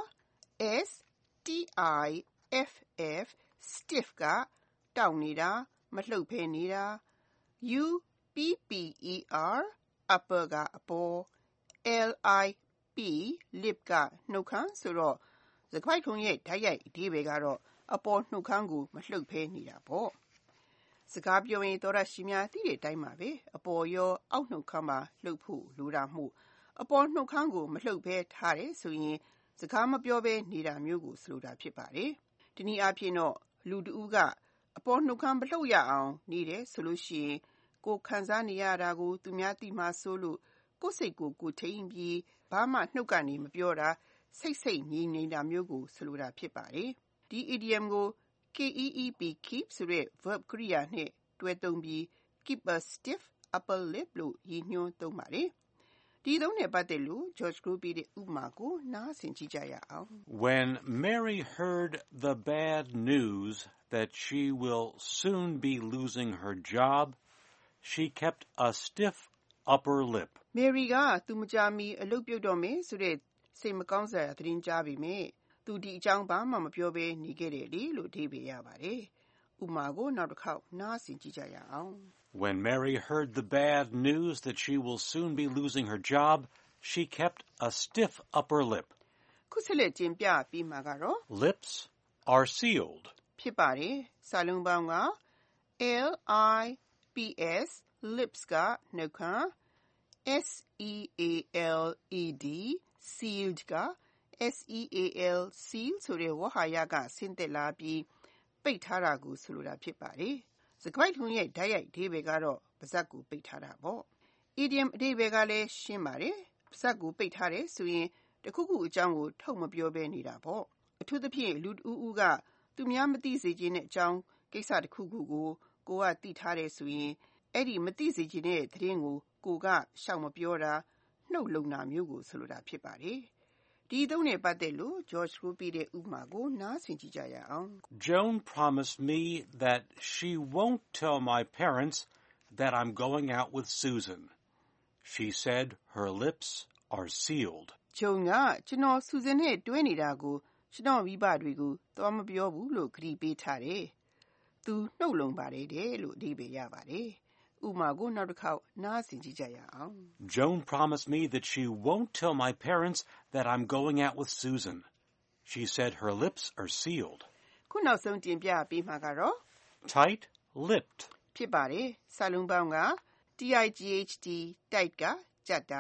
STIFF stiff ကတောင်းနေတာမလှုပ်ဖဲနေတာ UPPER upper ကအပေါ် LIP lip ကနှုတ်ခမ်းဆိုတော့စကားခုံရဲ့ဓာတ်ရိုက်အဓိပ္ပာယ်ကတော့အပေါ်နှုတ်ခမ်းကိုမလှုပ်ဖဲနေတာပေါ့စကားပြောရင်တော်ရရှိများသိတဲ့အတိုင်းပါပဲအပေါ်ရောအောက်နှုတ်ခမ်းမှာလှုပ်ဖို့လိုတာမှုအပေါ်နှုတ်ခမ်းကိုမလှုပ်ဖဲထားတယ်ဆိုရင်စကားမပြောဘဲနေတာမျိုးကိုဆိုလိုတာဖြစ်ပါတယ်ဒီနည်းအားဖြင့်တော့လူတဦးကအပေါ်နှုတ်ခမ်းမလှုပ်ရအောင်နေတယ်ဆိုလို့ရှိရင်ကိုခံစားနေရတာကိုသူများသိမှဆိုလို့ကိုယ်စိတ်ကိုထိန်ပြီးဘာမှနှုတ်ကနေမပြောတာစိတ်ငြိမ်နေတာမျိုးကိုဆိုလိုတာဖြစ်ပါတယ်ဒီ idiom ကို KEEP keep ဆိုတဲ့ verb ကရိယာနဲ့တွဲသုံးပြီး keep a stiff upper lip လို့ရည်ညွှန်းသုံးပါတယ်ဒီသုံးနဲ့ပတ်သက်လို့ George ကိုပေးတဲ့ဥပမာကိုနားဆင်ကြည့်ကြရအောင် When Mary heard the bad news that she will soon be losing her job, she kept a stiff upper lip. Mary ကသူမကြာမီအလုပ်ပြုတ်တော့မယ်ဆိုတဲ့စိတ်မကောင်းစရာသတင်းကြားပြီမဲ့သူဒီအကြောင်းဘာမှမပြောဘဲနေခဲ့တယ်လေလို့အဓိပ္ပာယ်ရပါတယ်ဥပမာကိုနောက်တစ်ခေါက်နားဆင်ကြည့်ကြရအောင် When Mary heard the bad news that she will soon be losing her job, she kept a stiff upper lip. ခုဆက်လက်တင်ပြပြီးမှာကတော့ Lips are sealed. ဖြစ်ပါတယ်စာလုံးပေါင်းက LIPS lips ကနှုတ်ခမ်း SEALED sealed က SEAL seal ဆိုတဲ့ဝါဟာရကဆင်းသက်လာပြီးပိတ်ထားတာကိုဆိုလိုတာဖြစ်ပါတယ်စကားထုံရဲ့ဓာတ်ရိုက်အဓိပ္ပာယ်ကတော့ပါးစပ်ကိုပိတ်ထားတာပေါ့ idiom အဓိပ္ပာယ်ကလည်းရှင်းပါတယ်ပါးစပ်ကိုပိတ်ထားတယ်ဆိုရင်တခုခုအကြောင်းကိုထုတ်မပြောဘဲနေတာပေါ့အထူးသဖြင့်လူတဦးကသူများမသိစေချင်တဲ့အကြောင်းကိစ္စတစ်ခုခုကိုကိုကသိထားတယ်ဆိုရင်အဲ့ဒီမသိစေချင်တဲ့သတင်းကိုကရှောင်မပြောတာနှုတ်လုံတာမျိုးကိုဆိုလိုတာဖြစ်ပါတယ်ဒီသုံးနဲ့ပတ်သက်လို့ George ကိုပေးတဲ့ဥပမာကိုနားဆင်ကြည့်ကြရအောင် Joan promised me that she won't tell my parents that I'm going out with Susan. She said her lips are sealed. Joan ကကျွန်တော် Susan နဲ့တွဲနေတာကိုကျွန်တော်မိဘတွေကိုတော့မပြောဘူးလို့ကတိပေးထားတယ်။သူနှုတ်လုံပါတယ်တဲ့လို့အဓိပ္ပာယ်ရပါတယ်။ဥပမာကိုနောက်တစ်ခေါက်နားဆင်ကြည့်ကြရအောင် Joan promised me that she won't tell my parents that I'm going out with Susan. She said her lips are sealed. ခုနောက်ဆုံးတင်ပြပေးမှာကတော့ tight-lipped ဖြစ်ပါတယ်။စာလုံးပေါင်းက tight tight ကကြက်တာ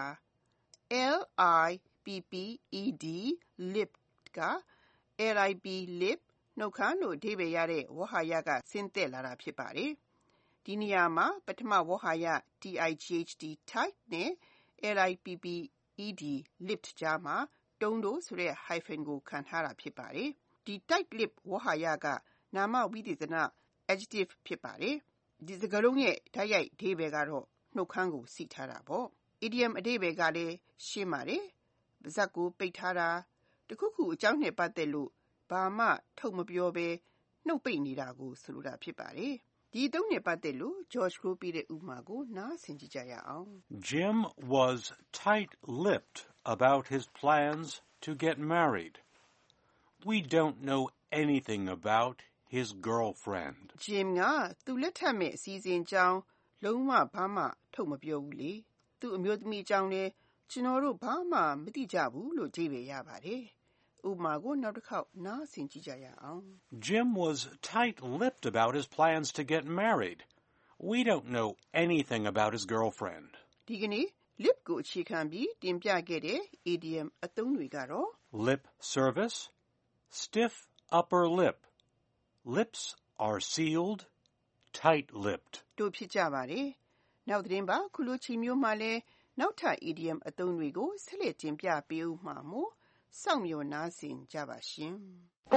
lipped lipped က lip နှုတ်ခမ်းလို့အဓိပ္ပာယ်ရတဲ့ဝေါဟာရကဆင်းသက်လာတာဖြစ်ပါတယ်။ဒီနေရာမှာပထမဝေါဟာရ tight နဲ့ lipped lipped ကြားမှာတုံးတို့ဆိုတဲ့ hyphen ကိုခံထားတာဖြစ်ပါတယ်။ဒီ tight lip ဝေါဟာရကနာမဝိသေသန adjective ဖြစ်ပါတယ်။ဒီစကားလုံးရဲ့တိုက်ရိုက်အဓိပ္ပာယ်ကတော့နှုတ်ခမ်းကိုစီထားတာပေါ့။ idiom အဓိပ္ပာယ်ကလည်းရှင်းပါတယ်။ပါးစပ်ကိုပိတ်ထားတာတခုခုအကြောင်းနဲ့ပတ်သက်လို့ဘာမှထုတ်မပြောဘဲနှုတ်ပိတ်နေတာကိုဆိုလိုတာဖြစ်ပါတယ်။ဒီအသုံးနဲ့ပတ်သက်လို့ George ကိုပြတဲ့ဥပမာကိုနားဆင်ကြည့်ကြရအောင် Jim was tight-lipped about his plans to get married. We don't know anything about his girlfriend. Jim ကသူ့လက်ထပ်မဲ့အစီအစဉ်အကြောင်းလုံးဝဘာမှထုတ်မပြောဘူးလေ။သူ့အမျိုးသမီးအကြောင်းလည်းကျွန်တော်တို့ဘာမှမသိကြဘူးလို့အဓိပ္ပာယ်ရပါတယ်။ ဥပမာကိုနောက်တစ်ခေါက်နားဆင်ကြည့်ကြရအောင် Jim was tight-lipped about his plans to get married. We don't know anything about his girlfriend. ဒီကနေ့ lip ကိုအခြေခံပြီးတင်ပြခဲ့တဲ့ idiom အသုံးတွေကတော့ lip service, stiff upper lip. Lips are sealed, tight-lipped. တို့ဖြစ်ကြပါတယ်။နောက်သတင်းပါခုလိုချိန်မျိုးမှာလဲနောက်ထပ် idiom အသုံးတွေကိုဆက်လက်တင်ပြပေးဦးမှာမို့စောင့်မျှော်နားဆင်ကြပါရှင်။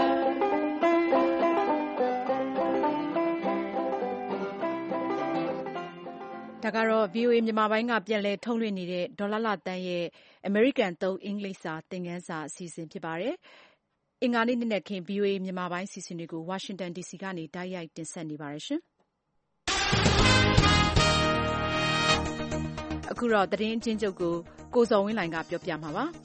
ဒါကတော့ VOA မြန်မာပိုင်းကပြန်လည်ထုတ်လွှင့်နေတဲ့ဒေါ်လာလတန်းရဲ့ American သုံးအင်္ဂလိပ်စာသင်ခန်းစာအစီအစဉ်ဖြစ်ပါတယ်။အင်္ဂါနေ့နေ့ခင် VOA မြန်မာပိုင်းအစီအစဉ်တွေကို Washington DC ကနေတိုက်ရိုက်တင်ဆက်နေပါတယ်ရှင်။အခုတော့သတင်းအချင်းချုပ်ကိုကိုဇော်ဝင်းလှိုင်ကပြောပြမှာပါ။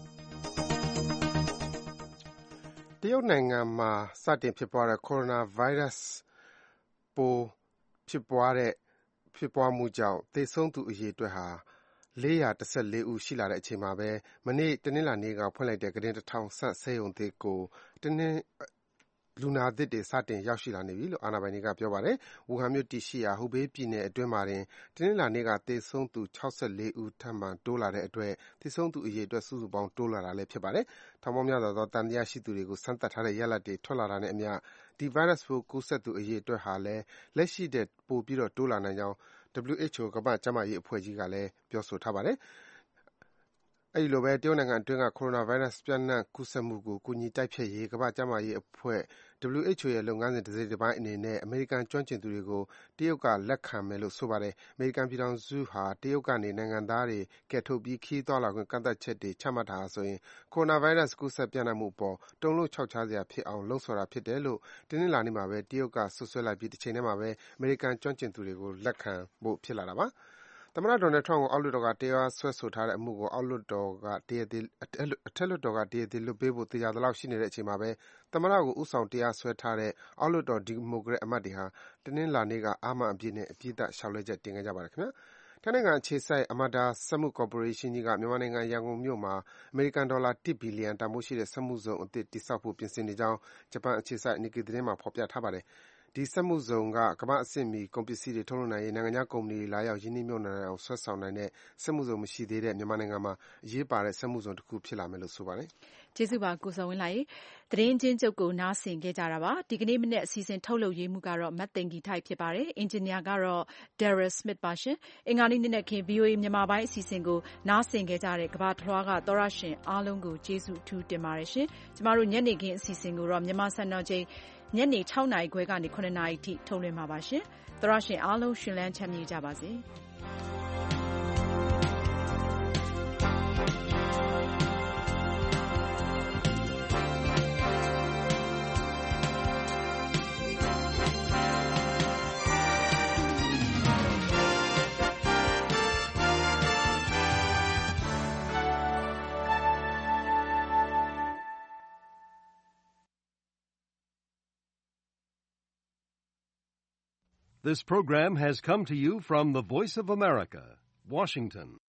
တရုတ်နိုင်ငံမှာစတင်ဖြစ်ပွားတဲ့ Coronavirus ပိုးဖြစ်ပွားမှုကြောင့်သေဆုံးသူအရေအတွက်ဟာ414ဦးရှိလာတဲ့အချိန်မှာပဲမနေ့တနင်္လာနေ့ကဖွင့်လိုက်တဲ့ကုတင်1000ဆန့်ဆေးရုံသစ်ကိုလူနာသစ်တွေစတင်ရောက်ရှိလာနေပြီလို့အာဏာပိုင်တွေကပြောပါတယ်။ဝူဟန်မြို့တည်ရှိရာဟူဘေးပြည်နယ်အတွင်းမှာတင်တနင်္လာနေ့ကသေဆုံးသူ64ဦးထပ်မံတိုးလာတဲ့အတွက်သေဆုံးသူအရေအတွက်စုစုပေါင်းတိုးလာတာလည်းဖြစ်ပါတယ်။ထောင်ပေါင်းများစွာသောသံသယရှိသူတွေကိုစမ်းသပ်ထားတဲ့ရလဒ်တွေထွက်လာတာနဲ့အမျှဒီ virus ပိုးကူးစက်သူအရေအတွက်ဟာလည်းလက်ရှိထက်ပိုပြီးတိုးလာနိုင်ကြောင်း WHO ကမ္ဘာ့ကျန်းမာရေးအဖွဲ့ကြီးကလည်းပြောဆိုထားပါတယ်။အဲဒီလိုပဲတရုတ်နိုင်ငံအတွင်းက Coronavirus ပျံ့နှံ့ကူးစက်မှုကိုကူညီတိုက်ဖျက်ရေးကမ္ဘာ့ကျန်းမာရေးအဖွဲ့ WHO ရဲ့လုပ်ငန်းစဉ်တစိတ်တပိုင်းအနေနဲ့အမေရိကန်ကျွမ်းကျင်သူတွေကိုတရုတ်ကလက်ခံမယ်လို့ဆိုပါတယ်။အမေရိကန်ပြည်ထောင်စုဟာတရုတ်ကနေနိုင်ငံသားတွေကယ်ထုတ်ပြီးခရီးသွားလာခွင့်ကန့်သတ်ချက်တွေချမှတ်ထားတာဆိုရင် Coronavirus ကူးစက်ပျံ့နှံ့မှုအပေါ်တုန်လှုပ်ခြောက်ခြားစရာဖြစ်အောင်လှုံ့ဆော်တာဖြစ်တယ်လို့တနင်္လာနေ့မှာပဲတရုတ်ကစွပ်စွဲလိုက်ပြီးတချိန်တည်းမှာပဲအမေရိကန်ကျွမ်းကျင်သူတွေကိုလက်ခံဖို့ဖြစ်လာတာပါ။သမ္မတ Donald Trump ကိုအောက်လွှတ်တော်ကတရားစွဲဆိုထားတဲ့အမှုကိုအထက်လွှတ်တော်ကတရားသေလွှတ်ပေးဖို့သေချာသလောက်ရှိနေတဲ့အချိန်မှာပဲသမ္မတကိုဦးဆောင်တရားစွဲထားတဲ့အောက်လွှတ်တော်ဒီမိုကရက်အမတ်တွေဟာတနင်္လာနေ့ကအားမအပြည့်နဲ့အပြစ်ဒဏ်လျှောက်လဲချက်တင်ခဲ့ကြပါတယ်ခင်ဗျာ။ထိုင်းနိုင်ငံအခြေစိုက် Amada စက်မှုကော်ပိုရေးရှင်းကြီးကမြန်မာနိုင်ငံရန်ကုန်မြို့မှာအမေရိကန်ဒေါ်လာ1ဘီလီယံတန်ဖိုးရှိတဲ့စက်မှုဇုန်အသစ်တည်ဆောက်ဖို့ပြင်ဆင်နေကြောင်းဂျပန်အခြေစိုက် Nikkei သတင်းမှာဖော်ပြထားပါတယ်။ဒီစက်မှုဇုန်ကကမ္ဘာ့အဆင့်မီကုန်ပစ္စည်းတွေထုတ်လုပ်နိုင်ရေးနိုင်ငံခြားကုမ္ပဏီတွေလာရောက်ရင်းနှီးမြှုပ်နှံနိုင်အောင်ဆွဲဆောင်နိုင်တဲ့စက်မှုဇုန်မရှိသေးတဲ့မြန်မာနိုင်ငံမှာအရေးပါတဲ့စက်မှုဇုန်တစ်ခုဖြစ်လာမယ်လို့ဆိုပါတယ်။ကျေးဇူးပါကိုစောဝင်းလှိုင်။သတင်းချင်းချုပ်ကိုနားဆင်ခဲ့ကြတာပါ။ဒီကနေ့မနေ့အစီအစဉ်ထုတ်လုပ်ရေးမှုကတော့မတ်သိန်ကြီးထိုက်ဖြစ်ပါတယ်။အင်ဂျင်နီယာကတော့ Daryl Smith ပါရှင်။အင်္ဂါနေ့နေ့ခင် VOA မြန်မာပိုင်းအစီအစဉ်ကိုနားဆင်ခဲ့ကြတဲ့ကမ္ဘာတစ်လွှားကသောရရှင်အားလုံးကိုကျေးဇူးအထူးတင်ပါတယ်ရှင်။ကျမတို့ညနေခင်းအစီအစဉ်ကိုတော့မြန်မာစံတော်ချိန်ညနေ6နာရီခွဲကနေ9နာရီထိထုတ်လွှင့်မှာပါရှင်။သောရရှင်အားလုံးရှင်လန်းချမ်းမြေ့ကြပါစေ။ This program has come to you from the Voice of America, Washington.